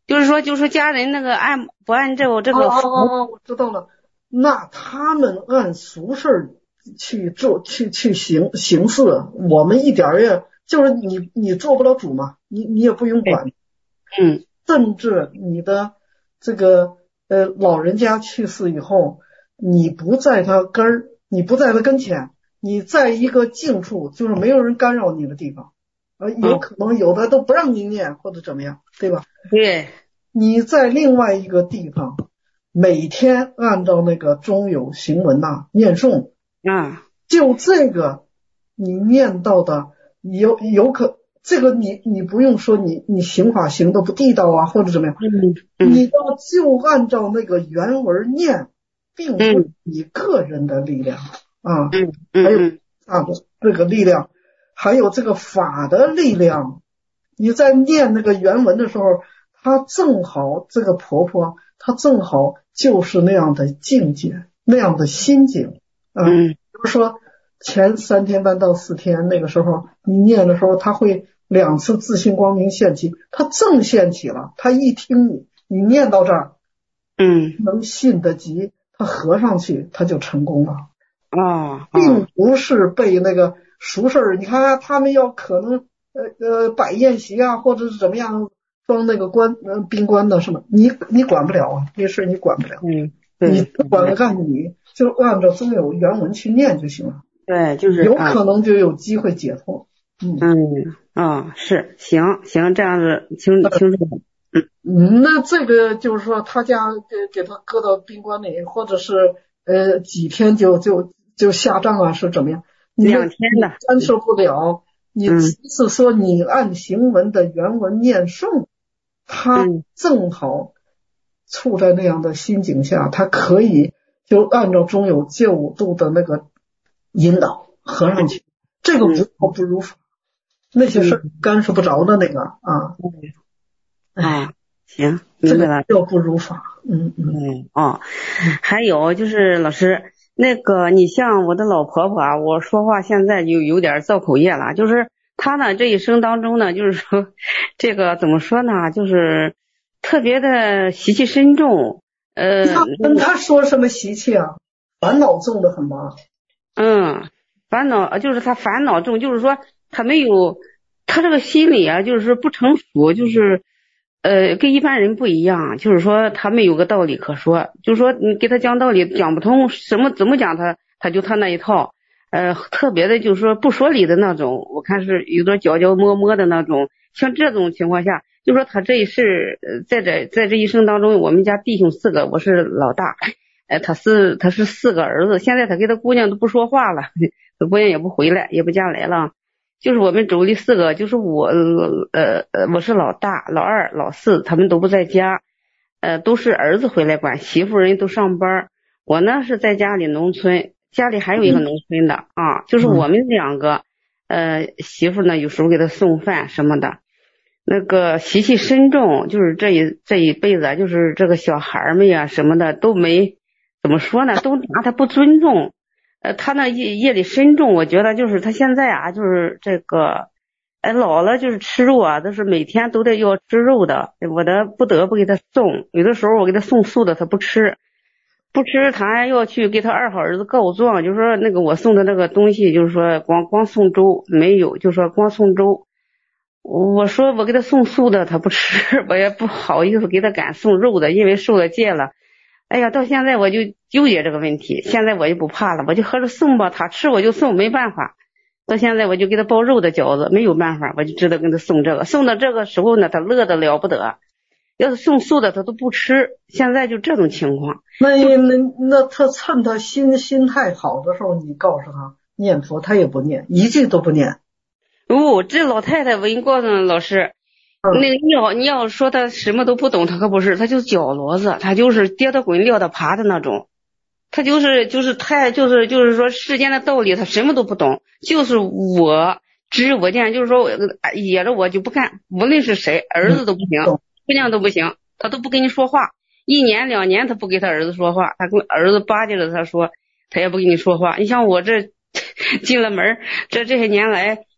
就是说就是说家人那个按不按照这个。 哦哦哦，我知道了。那他们按俗事去做去去行行事，我们一点也就是你你做不了主嘛，你你也不用管。 嗯。 甚至你的这个呃老人家去世以后，你不在他根儿，你不在他跟前，你在一个静处，就是没有人干扰你的地方，呃，有可能有的都不让你念或者怎么样，对吧？ 对。 你在另外一个地方，每天按照那个中有行文呐念诵啊， 就这个你念到的有有可这个你你不用说你你行法行的不地道啊或者怎么样， 嗯嗯、 你要就按照那个原文念，并不是你个人的力量、嗯、啊， 嗯嗯、 还有啊这个力量，还有这个法的力量。你在念那个原文的时候，她正好这个婆婆，她正好就是那样的境界，那样的心境啊。 嗯， 比如说前三天半到四天那个时候，你念的时候，她会两次自信光明现起，她正现起了，她一听你你念到这儿， 嗯， 能信得及，她合上去，她就成功了。 哦， 并不是被那个俗事儿，你看他们要可能呃呃摆宴席啊，或者是怎么样装那个官呃宾官的什么，你你管不了啊，这事你管不了。 嗯， 你不管干你就按照中有原文去念就行了。 对，就是有可能就有机会解脱。 嗯嗯啊、哦，是行行这样子清清楚。 嗯，那这个就是说他家给给他搁到宾馆里，或者是呃几天就就就下葬啊，是怎么样？ 两天的干涉不了。你只是说你按行文的原文念诵，他正好处在那样的心境下，他可以就按照中有戒五度的那个引导合上去。这个无法不如法，那些事干涉不着的那个啊。 啊，行，明白了。 要不如法，嗯嗯哦，还有就是老师，那个你像我的老婆婆啊，我说话现在就有点造口业了，就是她呢这一生当中呢，就是说这个怎么说呢，就是特别的习气深重，呃， 跟她说什么习气啊？烦恼重的很吗？ 嗯，烦恼就是她烦恼重，就是说她没有，她这个心理啊，就是不成熟，就是。呃，跟一般人不一样，就是说他没有个道理可说，就是说你给他讲道理讲不通，什么怎么讲他他就他那一套，呃，特别的就是说不说理的那种，我看是有点嚼嚼摸摸的那种。像这种情况下，就说他这一世，呃，在这在这一生当中，我们家弟兄四个，我是老大，呃，他是他是四个儿子，现在他跟他姑娘都不说话了，他姑娘也不回来，也不嫁来了。就是我们妯娌四个，就是我呃呃我是老大、老二、老四，他们都不在家，呃都是儿子回来管，媳妇人都上班。我呢是在家里农村，家里还有一个农村的啊，就是我们两个呃媳妇呢有时候给他送饭什么的，那个习气深重，就是这一这一辈子就是这个小孩们呀什么的都没怎么说呢，都拿他不尊重。呃，他那业业力深重，我觉得就是他现在啊，就是这个，哎，老了就是吃肉啊，都是每天都得要吃肉的，我的不得不给他送，有的时候我给他送素的，他不吃，不吃，他还要去给他二号儿子告状，就是说那个我送的那个东西，就是说光光送粥没有，就是说光送粥，我说我给他送素的，他不吃，我也不好意思给他敢送肉的，因为受了戒了。哎呀，到现在我就纠结这个问题，现在我就不怕了，我就合着送吧，他吃我就送，没办法。到现在我就给他包肉的饺子，没有办法，我就知道跟他送这个。送到这个时候呢，他乐得了不得。要是送素的，他都不吃。现在就这种情况。 那那那他趁他心心态好的时候，你告诉他念佛，他也不念，一句都不念。 哦，这老太太，我跟你告诉你老师。那个你要你要说他什么都不懂，他可不是，他就是脚骡子，他就是跌他滚撂他爬的那种，他就是就是太就是就是说世间的道理他什么都不懂，就是我知我见，就是说野着我就不干，无论是谁，儿子都不行，姑娘都不行，他都不跟你说话，一年两年他不给他儿子说话，他跟儿子巴结着他说，他也不跟你说话。你像我这进了门，这这些年来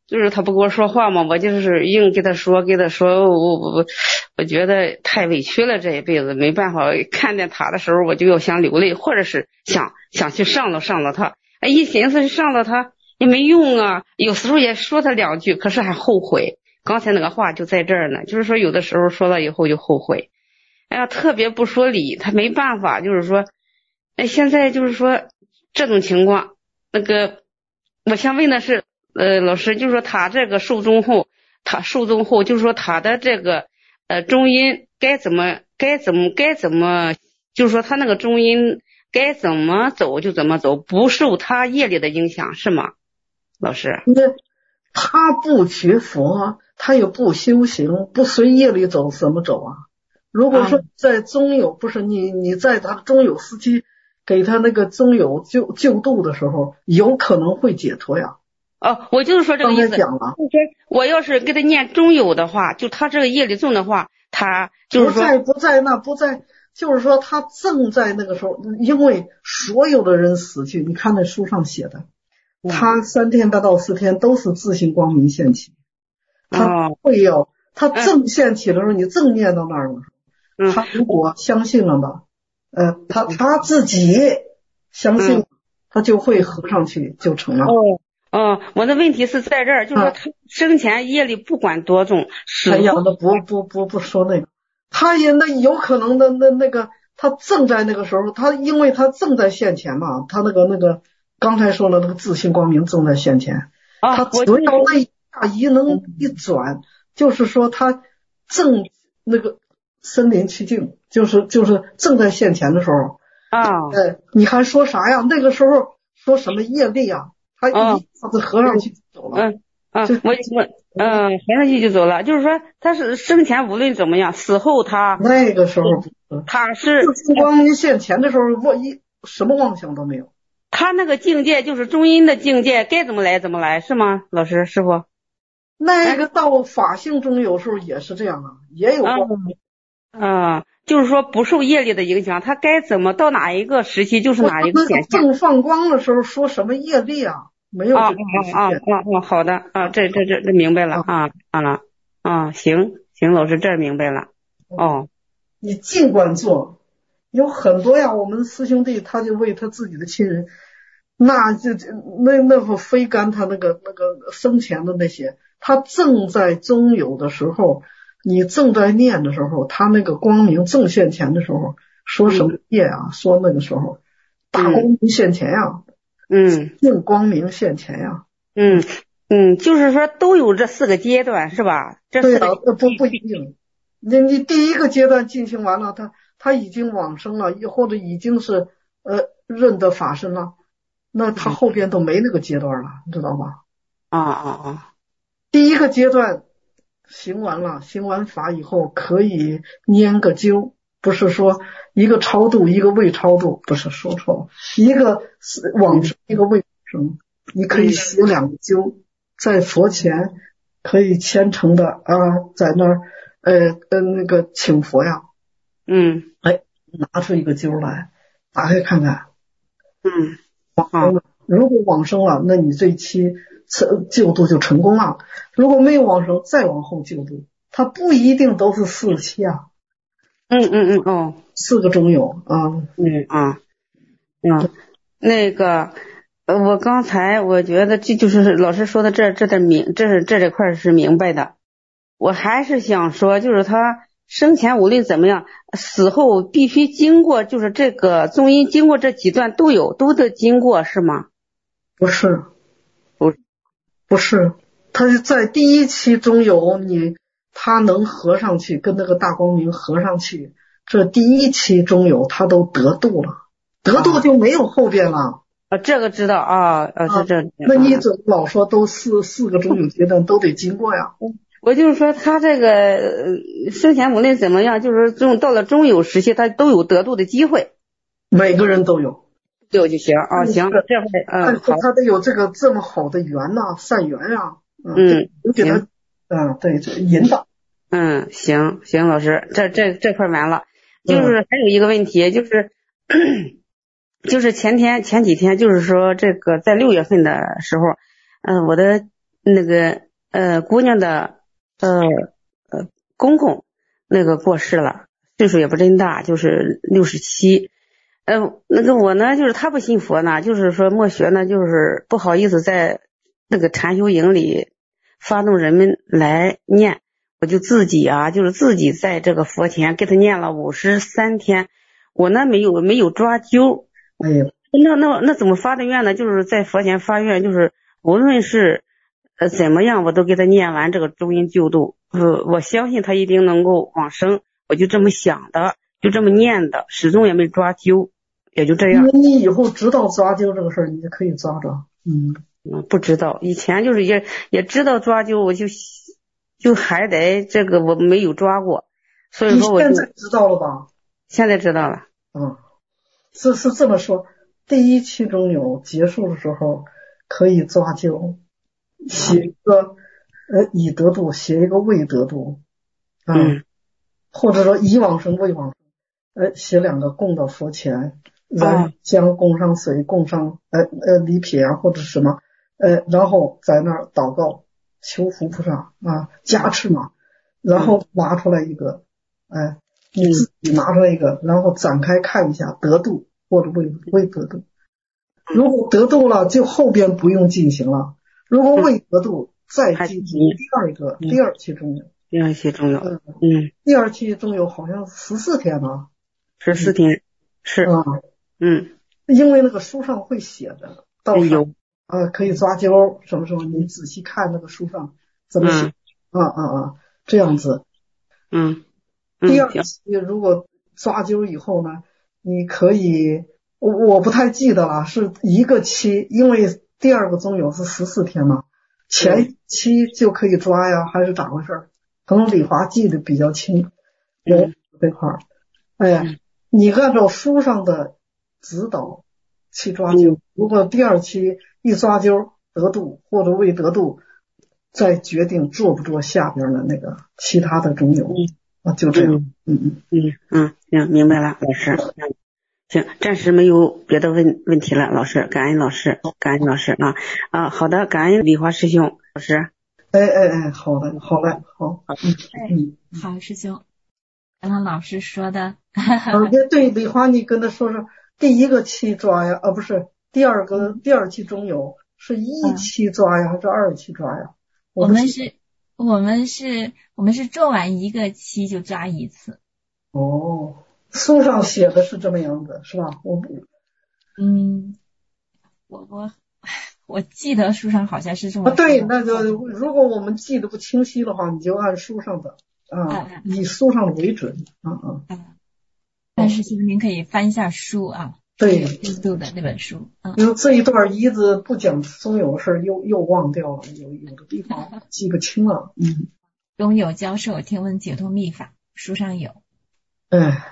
就是他不跟我说话嘛，我就是硬给他说，给他说，我我我觉得太委屈了，这一辈子没办法，看见他的时候我就要想流泪，或者是想想去上了上了他，哎，一寻思上了他也没用啊，有时候也说他两句，可是还后悔。刚才那个话就在这儿呢，就是说有的时候说了以后就后悔，哎呀，特别不说理，他没办法，就是说，哎，现在就是说这种情况，那个我想问的是。呃，老师，就是说他这个寿终后，他寿终后，就是说他的这个呃中阴该怎么该怎么该怎么，就是说他那个中阴该怎么走就怎么走，不受他业力的影响，是吗？老师， 那他不学佛，他也不修行，不随业力走，怎么走啊？如果说在中有，不是你你在他中有时期给他那个中有救救度的时候，有可能会解脱呀。 哦，我就是说这个意思。就是说，我要是给他念中有的话，就他这个业力重的话，他就是说不在不在那不在，就是说他正在那个时候，因为所有的人死去，你看那书上写的，嗯、他三天八到四天都是自性光明现起，他会有、哦、他正现起的时候，嗯、你正念到那儿了，嗯、他如果相信了吧，呃，他他自己相信，嗯、他就会合上去就成了。 哦哦，我的问题是在这儿，就是说他生前业力不管多重， 哎呀，那不不不不说那个，他也那有可能的那那个，他正在那个时候，他因为他正在现前嘛，他那个那个刚才说了那个自性光明正在现前， 啊、 他只要那一下一能一转，就是说他正那个身临其境，就是就是正在现前的时候啊， 哎，你还说啥呀？那个时候说什么业力啊？他一下子合上去走了， 嗯嗯，我我嗯合上去就走了，就是说他是生前无论怎么样，死后他那个时候他是自性光明现前的时候，我一什么妄想都没有。 他那个境界就是中阴的境界，该怎么来怎么来，是吗？老师师傅？ 那个到法性中有时候也是这样啊，也有光明。 嗯。嗯就是说不受业力的影响，他该怎么到哪一个时期就是哪一个显现。 正放光的时候说什么业力啊？没有这个啊啊啊啊！好的啊，这这这这明白了啊啊啊！行行，老师这明白了。哦， 你尽管做，有很多呀。我们师兄弟他就为他自己的亲人，那就那那会非干他那个那个生前的那些，他正在中有的时候。你正在念的时候，他那个光明正现前的时候，说什么业啊？嗯、说那个时候大光明现前呀， 嗯， 正光明现前呀， 嗯嗯，就是说都有这四个阶段是吧？这四个对啊，不不一定。你你第一个阶段进行完了，他他已经往生了，或者已经是呃认得法身了，那他后边都没那个阶段了，你知道吧？ 啊啊啊！ 第一个阶段。行完了，行完法以后可以拈个灸，不是说一个超度一个未超度，不是说错了，一个是往生一个未生，你可以写两个灸，在佛前可以虔诚的啊，在那儿呃呃那个请佛呀， 嗯， 哎，拿出一个灸来，打开看看， 嗯， 往生了，如果往生了，那你这一期救度就成功了，如果没有往生，再往后救度，它不一定都是四期啊。 嗯嗯嗯哦， 四个中有啊。 嗯啊嗯，那个呃，我刚才我觉得这就是老师说的这这点明，这是这这块是明白的。我还是想说，就是他生前无论怎么样，死后必须经过，就是这个中阴经过这几段都有，都得经过是吗？ 不是。 不。 不是，他是在第一期中有你，他能合上去，跟那个大光明合上去，这第一期中有他都得度了，得度就没有后边了。 啊，这个知道啊，啊，是这。 那你怎么老说都四四个中有阶段都得经过呀？ 我就是说他这个生前无论怎么样，就是中到了中有时期，他都有得度的机会。 每个人都有。 有就行啊，行，这回嗯好， 他得有这个这么好的缘呐，善缘啊， 嗯， 给他，嗯，对，这引导， 嗯，行行，老师，这这这块完了，就是还有一个问题，就是、嗯、就是前天前几天，就是说这个在六月份的时候，嗯、呃，我的那个呃姑娘的呃呃公公那个过世了，岁数也不真大，就是六十七。呃，那个我呢，就是他不信佛呢，就是说默学呢，就是不好意思在那个禅修营里发动人们来念，我就自己啊，就是自己在这个佛前给他念了五十三天，我呢没有没有抓阄。 哎呀， 那那那怎么发的愿呢？就是在佛前发愿，就是无论是呃怎么样，我都给他念完这个中阴救度，呃，我相信他一定能够往生，我就这么想的，就这么念的，始终也没抓阄。也就这样。 你以后知道抓阄这个事儿，你就可以抓着。嗯嗯，不知道，以前就是也也知道抓阄，我就就还得这个我没有抓过，所以说我就你现在知道了吧？ 现在知道了。 嗯，是是这么说，第一期中有结束的时候可以抓阄，写一个呃已得度，写一个未得度，啊、 嗯， 或者说已往生未往生，呃，写两个供到佛前。然将供上水，供上呃呃礼品啊或者什么呃，然后在那儿祷告求佛菩萨啊加持嘛，然后拿出来一个，哎、呃，你自己拿出来一个，然后展开看一下得度或者未未得度。如果得度了，就后边不用进行了；如果未得度，再进行第二个第二期中有。 第二期中有， 嗯嗯， 第二期中有好像十四天呢， 十四天是啊。 嗯， 因为那个书上会写的，到有啊、呃、可以抓阄什么什么，你仔细看那个书上怎么写， 嗯、 啊啊啊，这样子。 嗯，嗯第二期如果抓阄以后呢，你可以，我我不太记得了，是一个期，因为第二个中有是十四天嘛，前期就可以抓呀，还是咋回事？可能李华记得比较清，有这块儿，哎呀，你按照书上的指导去抓阄，如果第二期一抓阄得度或者未得度，再决定做不做下边的那个其他的中有啊，就这样。嗯嗯嗯嗯，行，明白了，老师。行，暂时没有别的问问题了，老师，感恩老师，感恩老师啊啊，好的，感恩李华师兄老师。 哎哎哎，好的，好嘞，好，嗯嗯，好，师兄，刚刚老师说的。 而且对李华，你跟他说说。第一个期抓呀，啊不是第二个第二期中有是一期抓呀，还是二期抓呀？ 我们是，我们是，我们是做完一个期就抓一次。 哦，书上写的是这么样子，是吧？我不， 嗯，我我我记得书上好像是这么说的。 啊，对，那就如果我们记得不清晰的话，你就按书上的啊，啊以书上的为准啊啊。 啊但是其实您可以翻一下书啊， 对， 印度的那本书。嗯， 因为这一段一直不讲中有的事儿，又又忘掉了，有有的地方记不清了。嗯， 中有教授天文解脱秘法书上有。 哎，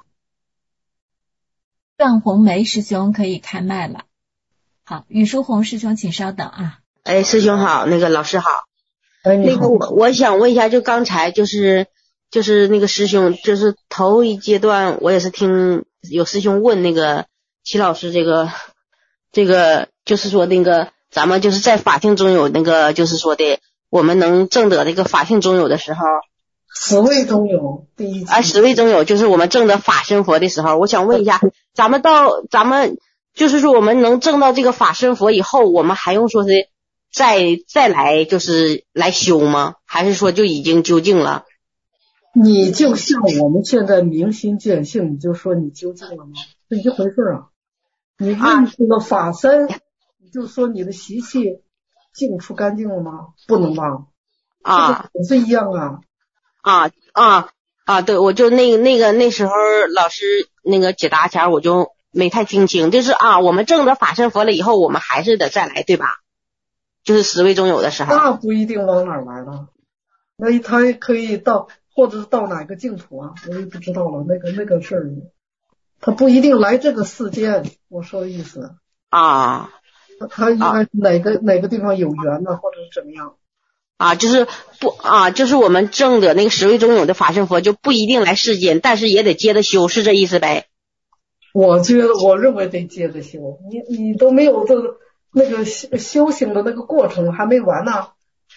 段红梅师兄可以开麦了。好，雨书红师兄请稍等啊。 哎，师兄好，那个老师好。 哎， 那个我我想问一下，就刚才就是就是那个师兄，就是头一阶段我也是听有师兄问那个齐老师这个这个就是说那个咱们就是在法性中有那个就是说的我们能证得那个法性中有的时候， 十位中有第一啊，十位中有就是我们证得法身佛的时候，我想问一下，咱们到咱们就是说我们能证到这个法身佛以后，我们还用说是再再来就是来修吗？还是说就已经究竟了？ 你就像我们现在明心见性，你就说你究竟了吗？是一回事啊。你认识了法身，啊、你就说你的习气净出干净了吗？不能吧？ 啊， 也是一样啊。 啊啊啊！对，我就那个那个那时候老师那个解答前我就没太听清，就是啊，我们证得法身佛了以后，我们还是得再来，对吧？就是十位中有的时候。 那不一定往哪儿来了，那他可以到。或者是到哪个净土啊，我也不知道了。那个那个事儿，他不一定来这个世间。我说的意思啊， 他应该哪个、啊、哪个地方有缘呢，或者是怎么样啊？就是不啊，就是我们证的那个十位中有的法身佛就不一定来世间，但是也得接着修，是这意思呗？ 我觉得，我认为得接着修。你你都没有这个那个修修行的那个过程还没完呢，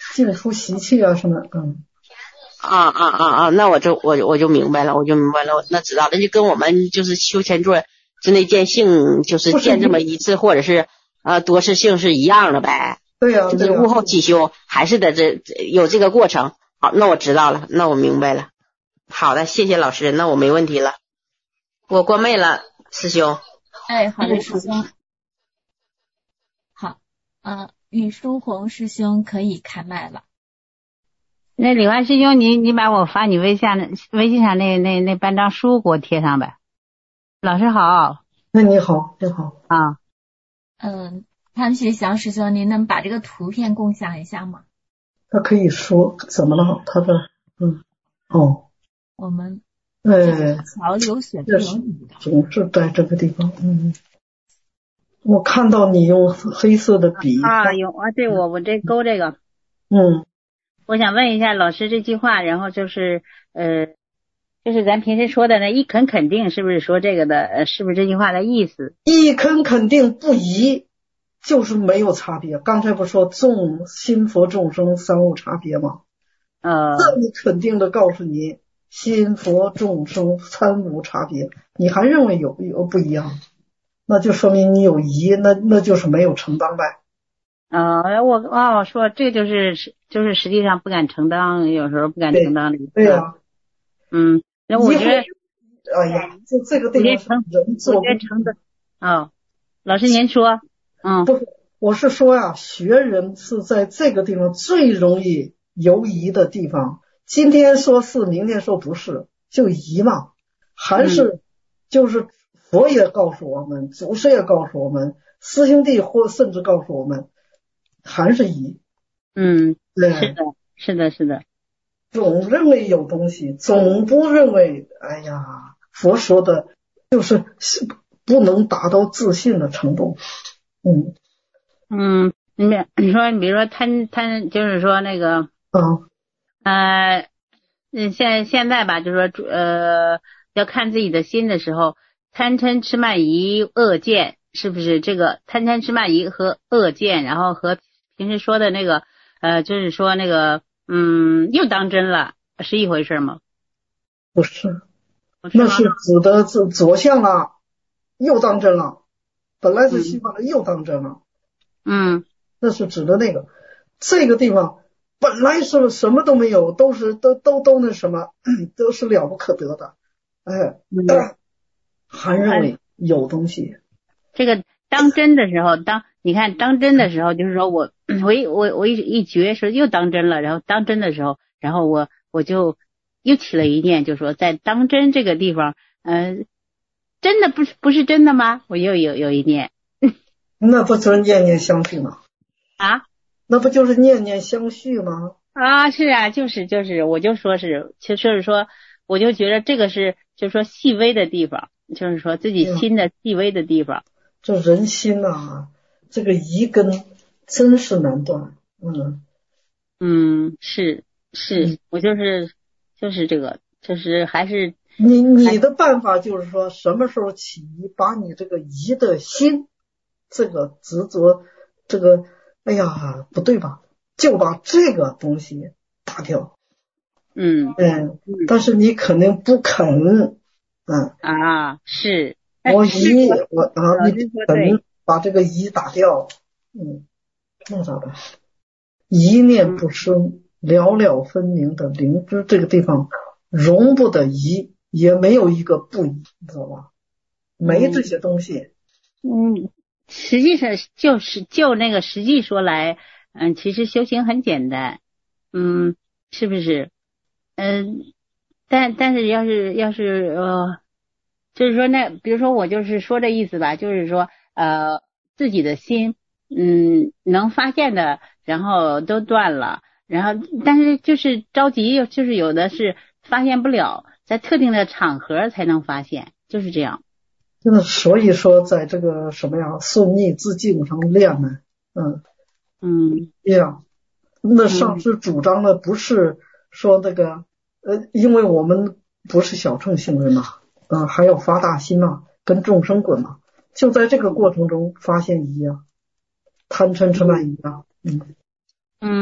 净出习气啊什么，嗯。 啊啊啊啊！那我就我我就明白了，我就明白了，那知道了，就跟我们就是修前座之内见性，就是见这么一次，或者是呃多次性是一样的呗。 对呀、啊， 就是悟后起修，还是得这有这个过程。好，那我知道了，那我明白了。好的，谢谢老师，那我没问题了。我关麦了，师兄。 哎，好的，师兄。好，呃，雨书红师兄可以开麦了。 那李万师兄，你你把我发你微信上微信上那那那半张书给我贴上呗。老师好。 那你好，你好啊。 嗯，潘学祥师兄，您能把这个图片共享一下吗？ 他可以说怎么了？他的嗯哦。 我们哎， 潮流水这是总是在这个地方，嗯。我看到你用黑色的笔啊，有啊，对我我这勾这个， 嗯。 我想问一下老师这句话，然后就是呃，就是咱平时说的那一肯肯定，是不是说这个的？呃，是不是这句话的意思？ 一肯肯定不移，就是没有差别。刚才不说众心佛众生三无差别吗？ 呃， 这么肯定的告诉你，心佛众生三无差别，你还认为有有不一样，那就说明你有疑，那那就是没有承担呗。 啊、呃，我哦说这就是就是实际上不敢承担，有时候不敢承担的意思。 对呀、啊， 嗯，那我觉得， 哎呀，就这个地方人做我承的哦，老师您说，嗯， 不是，我是说呀、啊，学人是在这个地方最容易游移的地方。今天说是，明天说不是，就移嘛。还是就是佛也告诉我们，祖师也告诉我们，师兄弟或甚至告诉我们。还是疑， 嗯， 对， 是的，是的，是的， 总认为有东西，总不认为，哎呀，佛说的就是不能达到自信的程度，嗯嗯，你你说，你比如说贪贪，就是说那个， 嗯呃，嗯，现现在吧，就是说呃，要看自己的心的时候，贪嗔痴慢疑恶见，是不是这个贪嗔痴慢疑和恶见，然后和平时说的那个呃，就是说那个嗯，又当真了，是一回事吗？ 不是，那是指的是左相了，又当真了，本来是希望的又当真了， 嗯， 那是指的那个这个地方本来是什么都没有，都是都都都那什么，都是了不可得的，哎，嗯、还认为有东西。 这个当真的时候，当你看当真的时候，就是说我我一我我一一觉说又当真了，然后当真的时候，然后我我就又起了一念，就说在当真这个地方，嗯、呃，真的不是不是真的吗？我又有有一念， 那不就是念念相续吗？ 啊， 那不就是念念相续吗？ 啊，是啊，就是就是，我就说是，就是说，我就觉得这个是，就是说细微的地方，就是说自己心的细微的地方。 这人心啊，这个疑根真是难断，嗯嗯，是是，我就是就是这个，就是还是你你的办法就是说什么时候起疑，把你这个疑的心，这个执着，这个哎呀不对吧，就把这个东西打掉。 嗯嗯，但是你肯定不肯，嗯啊是。 我疑我啊，你不肯把这个疑打掉，嗯，那咋办？一念不生，了了分明的灵知，这个地方容不得疑，也没有一个不疑，你知道吧？没这些东西。 嗯，实际上就是就那个实际说来，嗯，其实修行很简单，嗯，是不是？嗯，但但是要是要是呃。就是说那比如说我就是说这意思吧，就是说呃自己的心嗯能发现的然后都断了，然后但是就是着急，就是有的是发现不了，在特定的场合才能发现，就是这样。 那所以说在这个什么呀顺逆自净上练呢，嗯嗯这样，那上师主张的不是说那个呃因为我们不是小乘行人嘛，嗯、呃，还要发大心嘛，跟众生滚嘛，就在这个过程中发现疑啊，贪嗔痴慢疑啊，嗯嗯，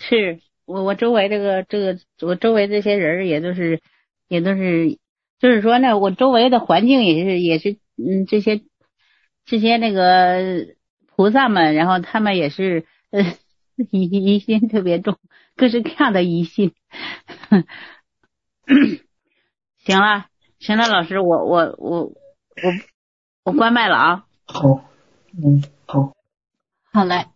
是我我周围这个这个我周围这些人也都是也都是，就是说呢，我周围的环境也是也是嗯这些这些那个菩萨们，然后他们也是呃疑疑心特别重，各式各样的疑心。行了行了，老师，我我我我我关麦了啊。 好，嗯，好， 好嘞，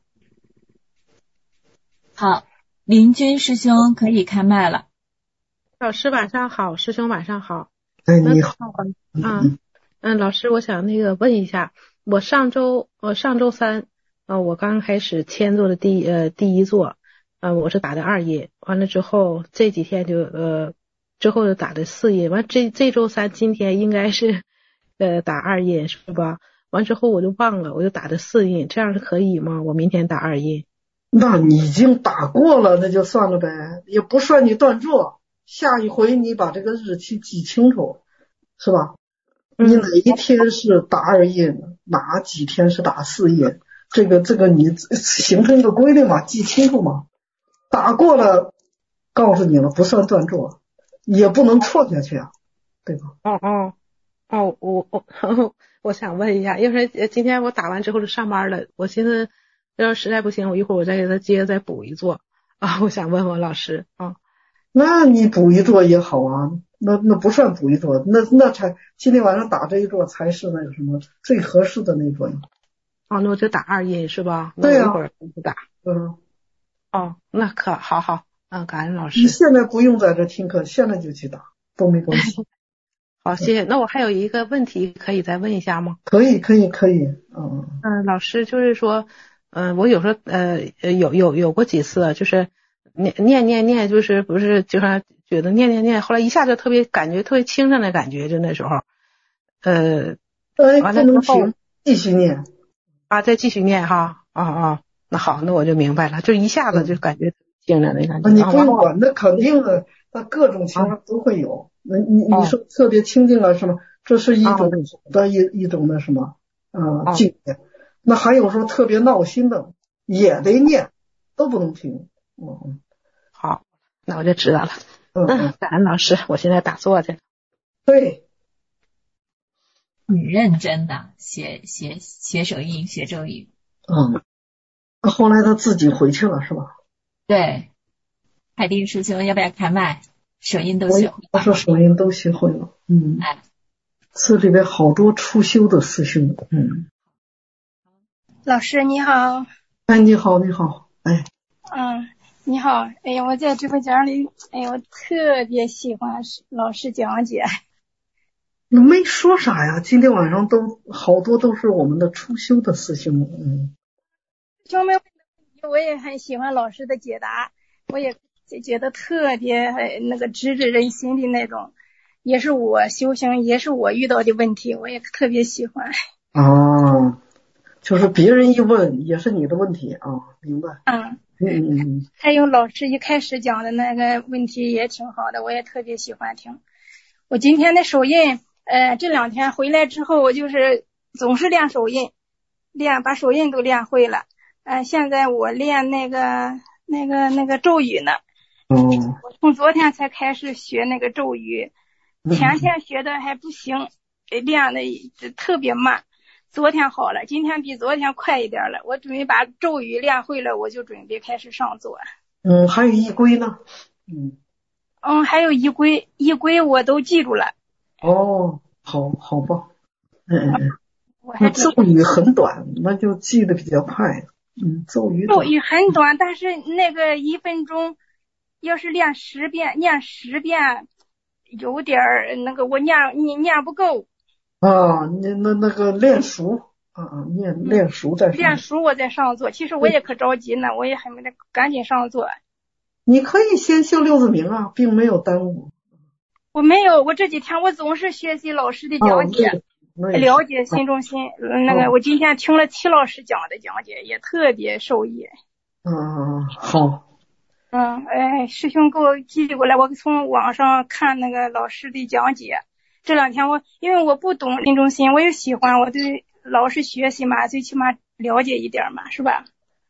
好，林军师兄可以开麦了。 老师晚上好，师兄晚上好。 哎，你好。 嗯嗯，老师，我想那个问一下，我上周呃上周三呃我刚开始签做的第呃第一座，呃我是打的二印，完了之后这几天就呃之后就打的四印，完这这周三今天应该是呃打二印是吧？完之后我就忘了，我就打的四印，这样是可以吗？我明天打二印。 那你已经打过了，那就算了呗，也不算你断座。下一回你把这个日期记清楚，是吧？你哪一天是打二印，哪几天是打四印，这个这个你形成一个规定嘛，记清楚嘛。打过了，告诉你了，不算断座，也不能错下去啊，对吧？ 哦哦哦，我我我想问一下，因为今天我打完之后就上班了，我寻思要实在不行，我一会儿我再给他接着再补一座啊，我想问问老师啊。 那你补一座也好啊，那那不算补一座，那那才今天晚上打这一座才是那个什么最合适的那座。 哦，那我就打二印是吧？ 对啊， 一会儿不打。 嗯。 哦，那可好好，嗯，感恩老师。 你现在不用在这听课，现在就去打都没关系。 好，谢谢。那我还有一个问题可以再问一下吗？ 可以，可以，可以。嗯嗯，老师就是说，嗯、呃，我有时候呃有有有过几次，就是念念念念，就是不是就是觉得念念念，后来一下就特别感觉特别清畅的感觉，就那时候，呃， 哎，不能停，继续念啊，再继续念哈，啊啊，那好，那我就明白了，就一下子就感觉清凉的感觉。 你不用管，那肯定的，那各种情况都会有。那你你说特别清净了是吗？这是一种的一一种的什么呃境界。那还有说特别闹心的也得念，都不能停。嗯， 好，那我就知道了。 嗯嗯，感恩老师，我现在打坐去。 对， 你认真的写写写手印，写咒语。 嗯，后来他自己回去了是吧？ 对，海蒂师兄要不要开麦？手印都学会了。 他说手印都学会了。嗯， 哎， 这里边好多初修的师兄。嗯， 老师你好。 哎，你好，你好，哎。 嗯。你好，哎呀，我在直播间里，哎呀，我特别喜欢老师讲解。 你没说啥呀？今天晚上都好多都是我们的初修的师兄，嗯。 兄妹问的问题，我也很喜欢老师的解答，我也觉得特别那个直指人心的那种，也是我修行，也是我遇到的问题，我也特别喜欢。 啊，就是别人一问也是你的问题啊，明白？ 嗯。 嗯嗯嗯， 还有老师一开始讲的那个问题也挺好的，我也特别喜欢听。我今天的手印，呃，这两天回来之后，我就是总是练手印，练把手印都练会了。呃，现在我练那个那个那个咒语呢。 哦。 我从昨天才开始学那个咒语，前天学的还不行，练的特别慢。昨天好了，今天比昨天快一点了。我准备把咒语练会了，我就准备开始上座。 嗯，还有仪规呢。嗯。 嗯，还有仪规，仪规我都记住了。 哦，好，好吧。嗯嗯嗯。 我还咒语很短，那就记得比较快。嗯，咒语。 咒语很短，但是那个一分钟，要是练十遍，念十遍，有点那个我念你念不够。 啊，你那那个练熟啊啊，练练熟再上。 练熟我再上座，其实我也可着急呢，我也还没得赶紧上座。 你可以先修六字明啊，并没有耽误。 我没有，我这几天我总是学习老师的讲解， 哦、 了解心中心。哦、那个我今天听了齐老师讲的讲解，也特别受益。 嗯，好。 嗯，哎，师兄给我寄过来，我从网上看那个老师的讲解。这两天我因为我不懂心中心，我也喜欢，我对老师学习嘛，最起码了解一点嘛，是吧？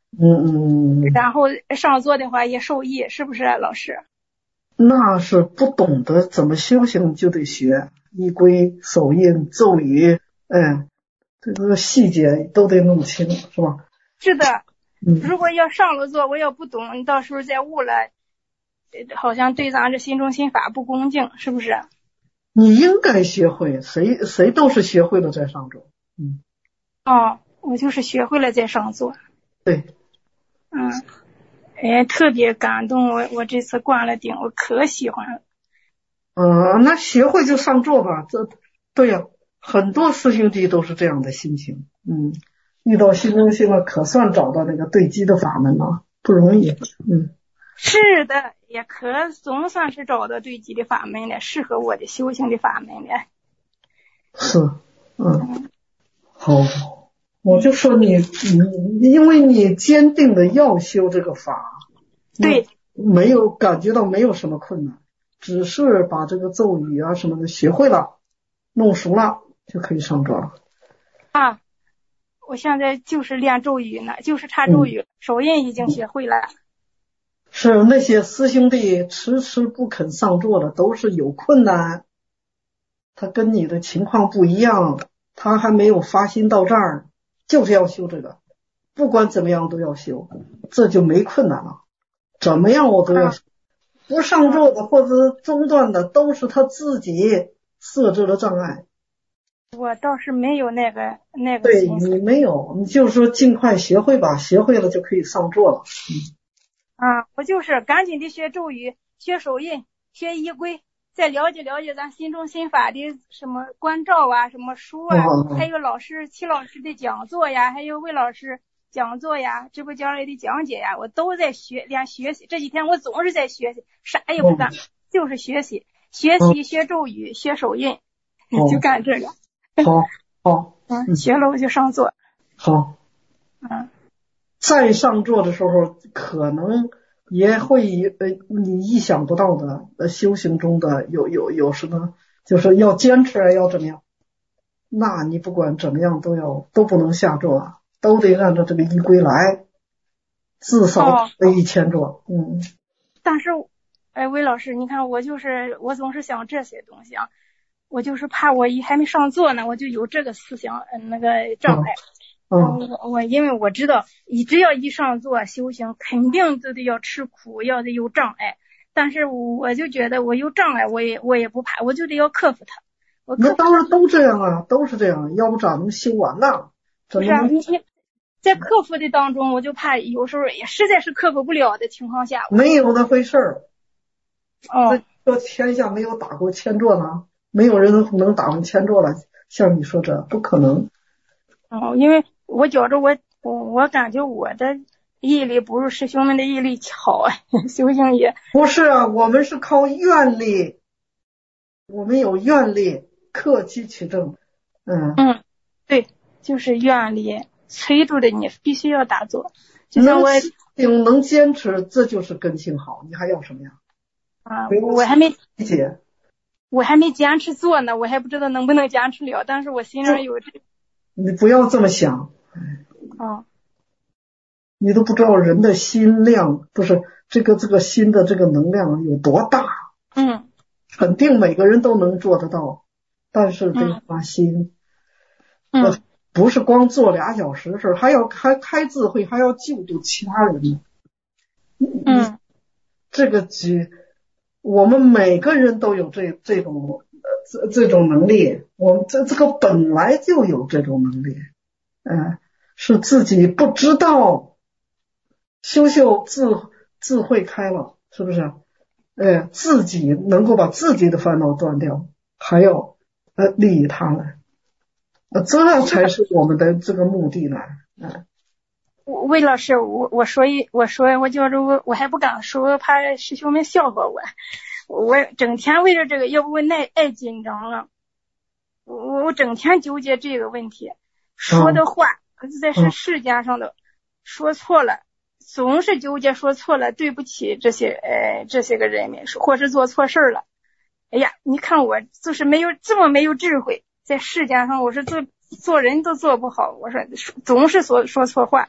嗯嗯。 然后上座的话也受益，是不是、啊、老师？ 那是不懂得怎么修行就得学仪规、手印、咒语，哎，这个细节都得弄清，是吧？ 是的。 嗯。 如果要上了座，我要不懂，你到时候再悟了，好像对咱这心中心法不恭敬，是不是？ 你应该学会，谁谁都是学会了再上座。嗯。 哦，我就是学会了再上座。 对。 嗯。哎，特别感动，我我这次灌了顶，我可喜欢了。 嗯，那学会就上座吧，这对呀、啊，很多师兄弟都是这样的心情。嗯，遇到心中心了，可算找到那个对机的法门了，不容易。嗯， 是的，也可总算是找到对机的法门了，适合我的修行的法门了。 是，嗯，好。我就说你，你因为你坚定的要修这个法， 对， 没有感觉到没有什么困难，只是把这个咒语啊什么的学会了，弄熟了就可以上座了。 啊，我现在就是练咒语呢，就是差咒语，嗯、手印已经学会了。 是那些师兄弟迟迟不肯上座的，都是有困难，他跟你的情况不一样，他还没有发心到这儿。就是要修这个，不管怎么样都要修，这就没困难了。怎么样我都要修，不上座的或者中断的都是他自己设置的障碍。 我倒是没有那个那个。 对，你没有，你就是说尽快学会吧，学会了就可以上座了。嗯。 啊，我就是赶紧的学咒语，学手印，学仪规。再了解了解咱心中心法的什么关照啊，什么书啊， 哦、 还有老师齐老师的讲座呀，还有魏老师讲座呀，直播间里的讲解呀，我都在学，连学习。这几天我总是在学习，啥也不干，哦、就是学习，学习学咒语，学手印，哦、就干这个。 好，好， 嗯，学了我就上座。 好， 嗯， 再上座的时候可能。也会呃，你意想不到的呃，修行中的有有有什么，就是要坚持啊，要怎么样？那你不管怎么样都要都不能下座啊，都得按照这个仪规来，至少得一千座。哦、嗯。 但是，哎，魏老师，你看我就是我总是想这些东西啊，我就是怕我一还没上座呢，我就有这个思想嗯那个障碍。 嗯嗯， 我我因为我知道，你只要一上座修行，肯定都得要吃苦，要得有障碍。但是我就觉得我有障碍，我也我也不怕，我就得要克服它。我克服那当然都这样啊，都是这样，要不咋能修完呢？ 不是啊，你你在克服的当中，我就怕有时候也实在是克服不了的情况下， 没有那回事儿。 哦， 这天下没有打过千座呢，没有人能能打完千座了。像你说这不可能。 哦，因为。我觉着我我我感觉我的毅力不如师兄们的毅力好啊，修行也不是啊，我们是靠愿力，我们有愿力，克己取正。嗯嗯，对，就是愿力催住的，你必须要打坐。就像我能能坚持，这就是根性好，你还要什么呀？ 啊，我还没理解， 我还没坚持做呢，我还不知道能不能坚持了，但是我心上有这。 你不要这么想。 哦， 你都不知道人的心量，不是这个这个心的这个能量有多大。 嗯， 肯定每个人都能做得到，但是得发心。 嗯， 呃、不是光做俩小时的事，还要还开智慧，还要救助其他人。 嗯， 这个只我们每个人都有这这种呃这这种能力，我们这这个本来就有这种能力。嗯、呃，是自己不知道，修修智智慧开了，是不是？呃，自己能够把自己的烦恼断掉，还要呃利益他人，呃，这才是我们的这个目的呢。嗯， 魏老师，我我说一我说我觉着我我还不敢说，怕师兄们笑话我。我整天为了这个，要不我那爱紧张了，我我整天纠结这个问题，说的话在是世间上的说错了。总是纠结说错了，对不起这些呃这些个人民，或是做错事了。哎呀，你看我就是没有这么没有智慧，在世间上我是做做人都做不好，我说总是说说错话，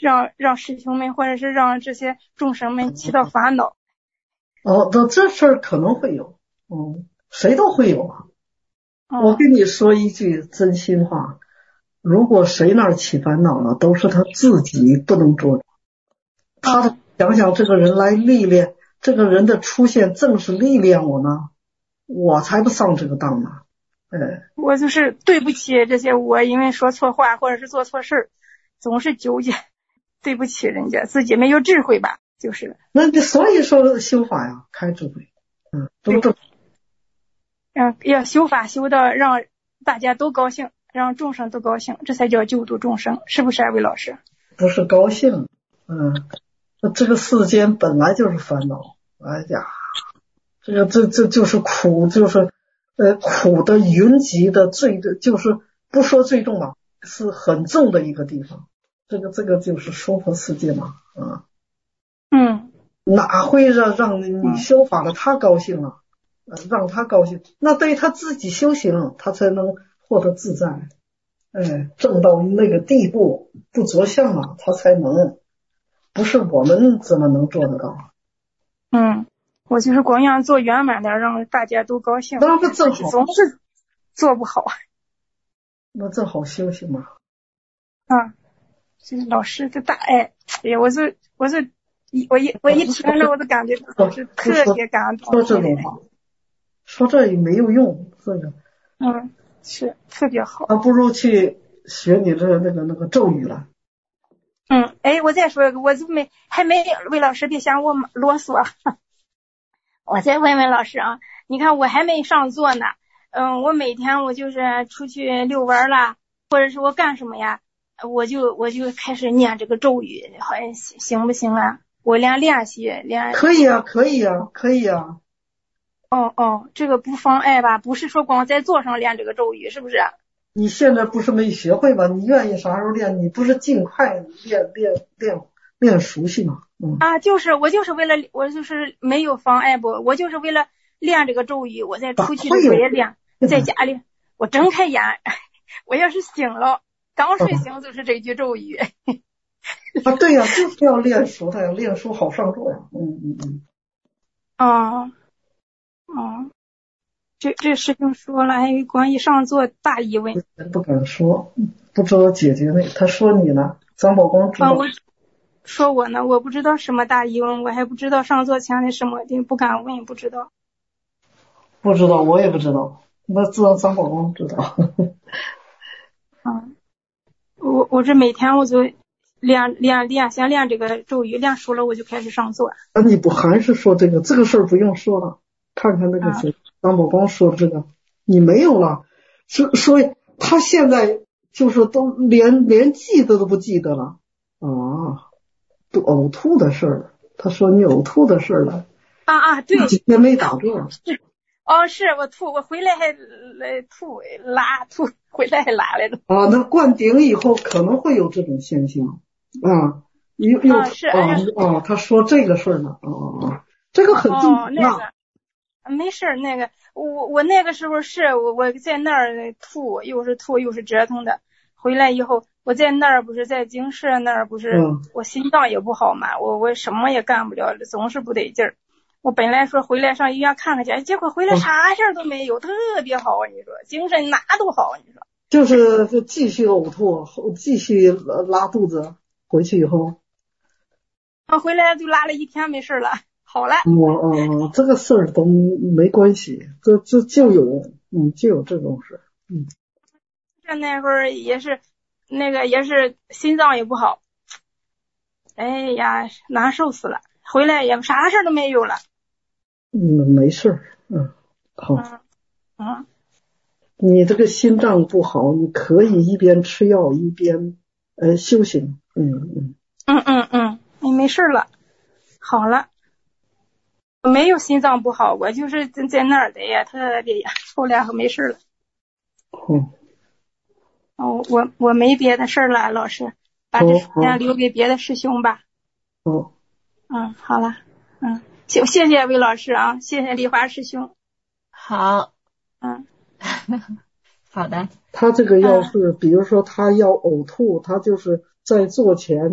让让师兄们或者是让这些众生们起到烦恼。 哦，那这事儿可能会有，嗯，谁都会有啊。 哦、 我跟你说一句真心话，如果谁那儿起烦恼了，都是他自己不能做。他想想这个人来历练，这个人的出现正是历练我呢，我才不上这个当呢。哎， 我就是对不起这些我因为说错话或者是做错事总是纠结，对不起人家，自己没有智慧吧，就是。 那所以说修法呀，开智慧，嗯，都正。 嗯，要修法修到让大家都高兴，让众生都高兴，这才叫救度众生，是不是啊，魏老师？ 不是高兴，嗯，这个世间本来就是烦恼，哎呀，这个这这就是苦，就是呃苦的云集的最的，就是不说最重嘛，是很重的一个地方。这个这个就是娑婆世界嘛，啊， 嗯， 哪会让让你修法了他高兴了？呃，让他高兴，那对他自己修行，他才能获得自在。哎，正到那个地步，不着相了，他才能，不是我们怎么能做得到？ 嗯，我就是光想做圆满的，让大家都高兴。 那不正好？ 总是做不好。 那正好修行嘛。 啊，这个老师的大爱，哎呀，我是我是我一我一听了，我都感觉老师特别感动。 说这种话。说这也没有用，这个， 嗯，是特别好。 啊，不如去学你这那个那个咒语了。 嗯，哎，我再说一个，我就没还没魏老师别嫌我啰嗦，我再问问老师啊，你看我还没上座呢，嗯，我每天我就是出去遛弯啦，或者是我干什么呀，我就我就开始念这个咒语，好像行不行啊？我连练习连可以啊，可以啊，可以啊。 哦哦，这个不妨碍吧？不是说光在座上练这个咒语，是不是？ 你现在不是没学会吗？你愿意啥时候练？你不是尽快练练练练熟悉吗？嗯啊，就是我就是为了我就是没有妨碍不，我就是为了练这个咒语，我再出去的时候也练，在家里我睁开眼，我要是醒了，刚睡醒就是这句咒语。 啊，对呀、啊，就是要练熟它呀，练熟好上座呀。嗯嗯嗯。 哦。哦，这这事情说了，还有关于上座大疑问， 不敢说，不知道解决没？他说你呢，张宝光知道。 啊，我说我呢，我不知道什么大疑问，我还不知道上座前的什么的，不敢问，不知道。 不知道，我也不知道，那知道张宝光知道。 嗯，我我这每天我就练练练，先练这个咒语，练熟了我就开始上座。 啊，你不还是说这个这个事儿不用说了？看看那个谁，张宝光说的这个，你没有了，所所以他现在就是都连连记得都不记得了啊，都呕吐的事儿。他说你呕吐的事儿了啊啊，对， 今天没打住。 是哦，是我吐，我回来还来吐拉吐，回来还拉来着。 啊，那灌顶以后可能会有这种现象啊，又又啊是啊啊，他说这个事儿呢，啊啊，这个很正常。 哦，那个没事儿，那个我我那个时候是我我在那儿吐，又是吐又是折腾的。回来以后，我在那儿不是在精舍那儿不是、嗯、我心脏也不好嘛，我我什么也干不了，总是不得劲儿。我本来说回来上医院看看去，结果回来啥事儿都没有，特别好，你说精神哪都好，你说。 就是就继续呕吐，继续拉肚子，回去以后。 我回来就拉了一天没事了。好了， 我哦，这个事儿都没关系，这这就有，嗯，就有这种事，嗯。 这那会儿也是，那个也是心脏也不好，哎呀，难受死了。回来也啥事儿都没有了。 嗯，没事儿，嗯，好。 嗯。嗯。 你这个心脏不好，你可以一边吃药一边呃修行，嗯嗯。 嗯嗯嗯，你没事了，好了。没有心脏不好，我就是在那儿的呀，特别呀，后来没事了。 嗯。 哦，我我没别的事儿了，老师，把这时间留给别的师兄吧。 哦。 嗯，好了，嗯，谢谢谢魏老师啊，谢谢丽华师兄。 好。 嗯。 好的。 他这个要是，嗯、比如说他要呕吐，他就是在做前，他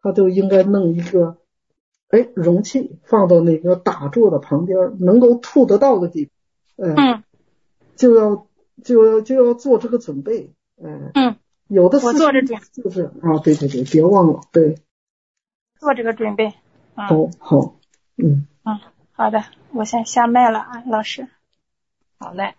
他就应该弄一个哎容器放到那个打坐的旁边，能够吐得到的地方，嗯，就要就要就要做这个准备，嗯嗯， 有的我做这准就是啊，对对对，别忘了，对， 做这个准备， 好好，嗯嗯，好的，我先下麦了啊，老师。 好嘞。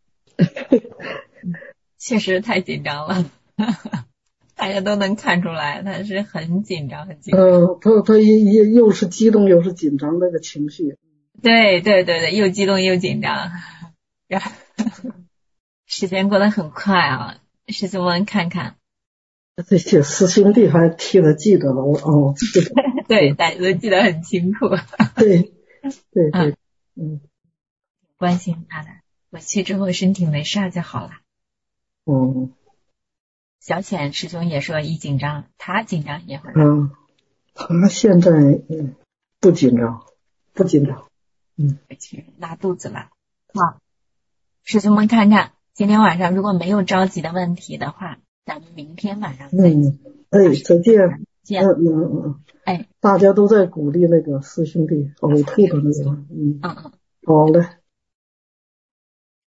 确实太紧张了，大家都能看出来，他是很紧张，很紧张。 呃，他他又又是激动又是紧张那个情绪。 对对对对，又激动又紧张。然后时间过得很快啊，师兄们看看。 这些师兄弟还替他记得了，我哦， 对，大家都记得很清楚。 对对对，嗯， 关心他的，回去之后身体没事就好了。 哦， 小浅师兄也说一紧张，他紧张也会。 嗯，他现在嗯不紧张，不紧张，嗯， 回去拉肚子了。好，师兄们看看，今天晚上如果没有着急的问题的话，咱们明天晚上再见。 嗯，哎，再见。 见。 嗯嗯嗯， 哎， 大家都在鼓励那个师兄弟呕吐的那个，嗯嗯嗯， 好嘞。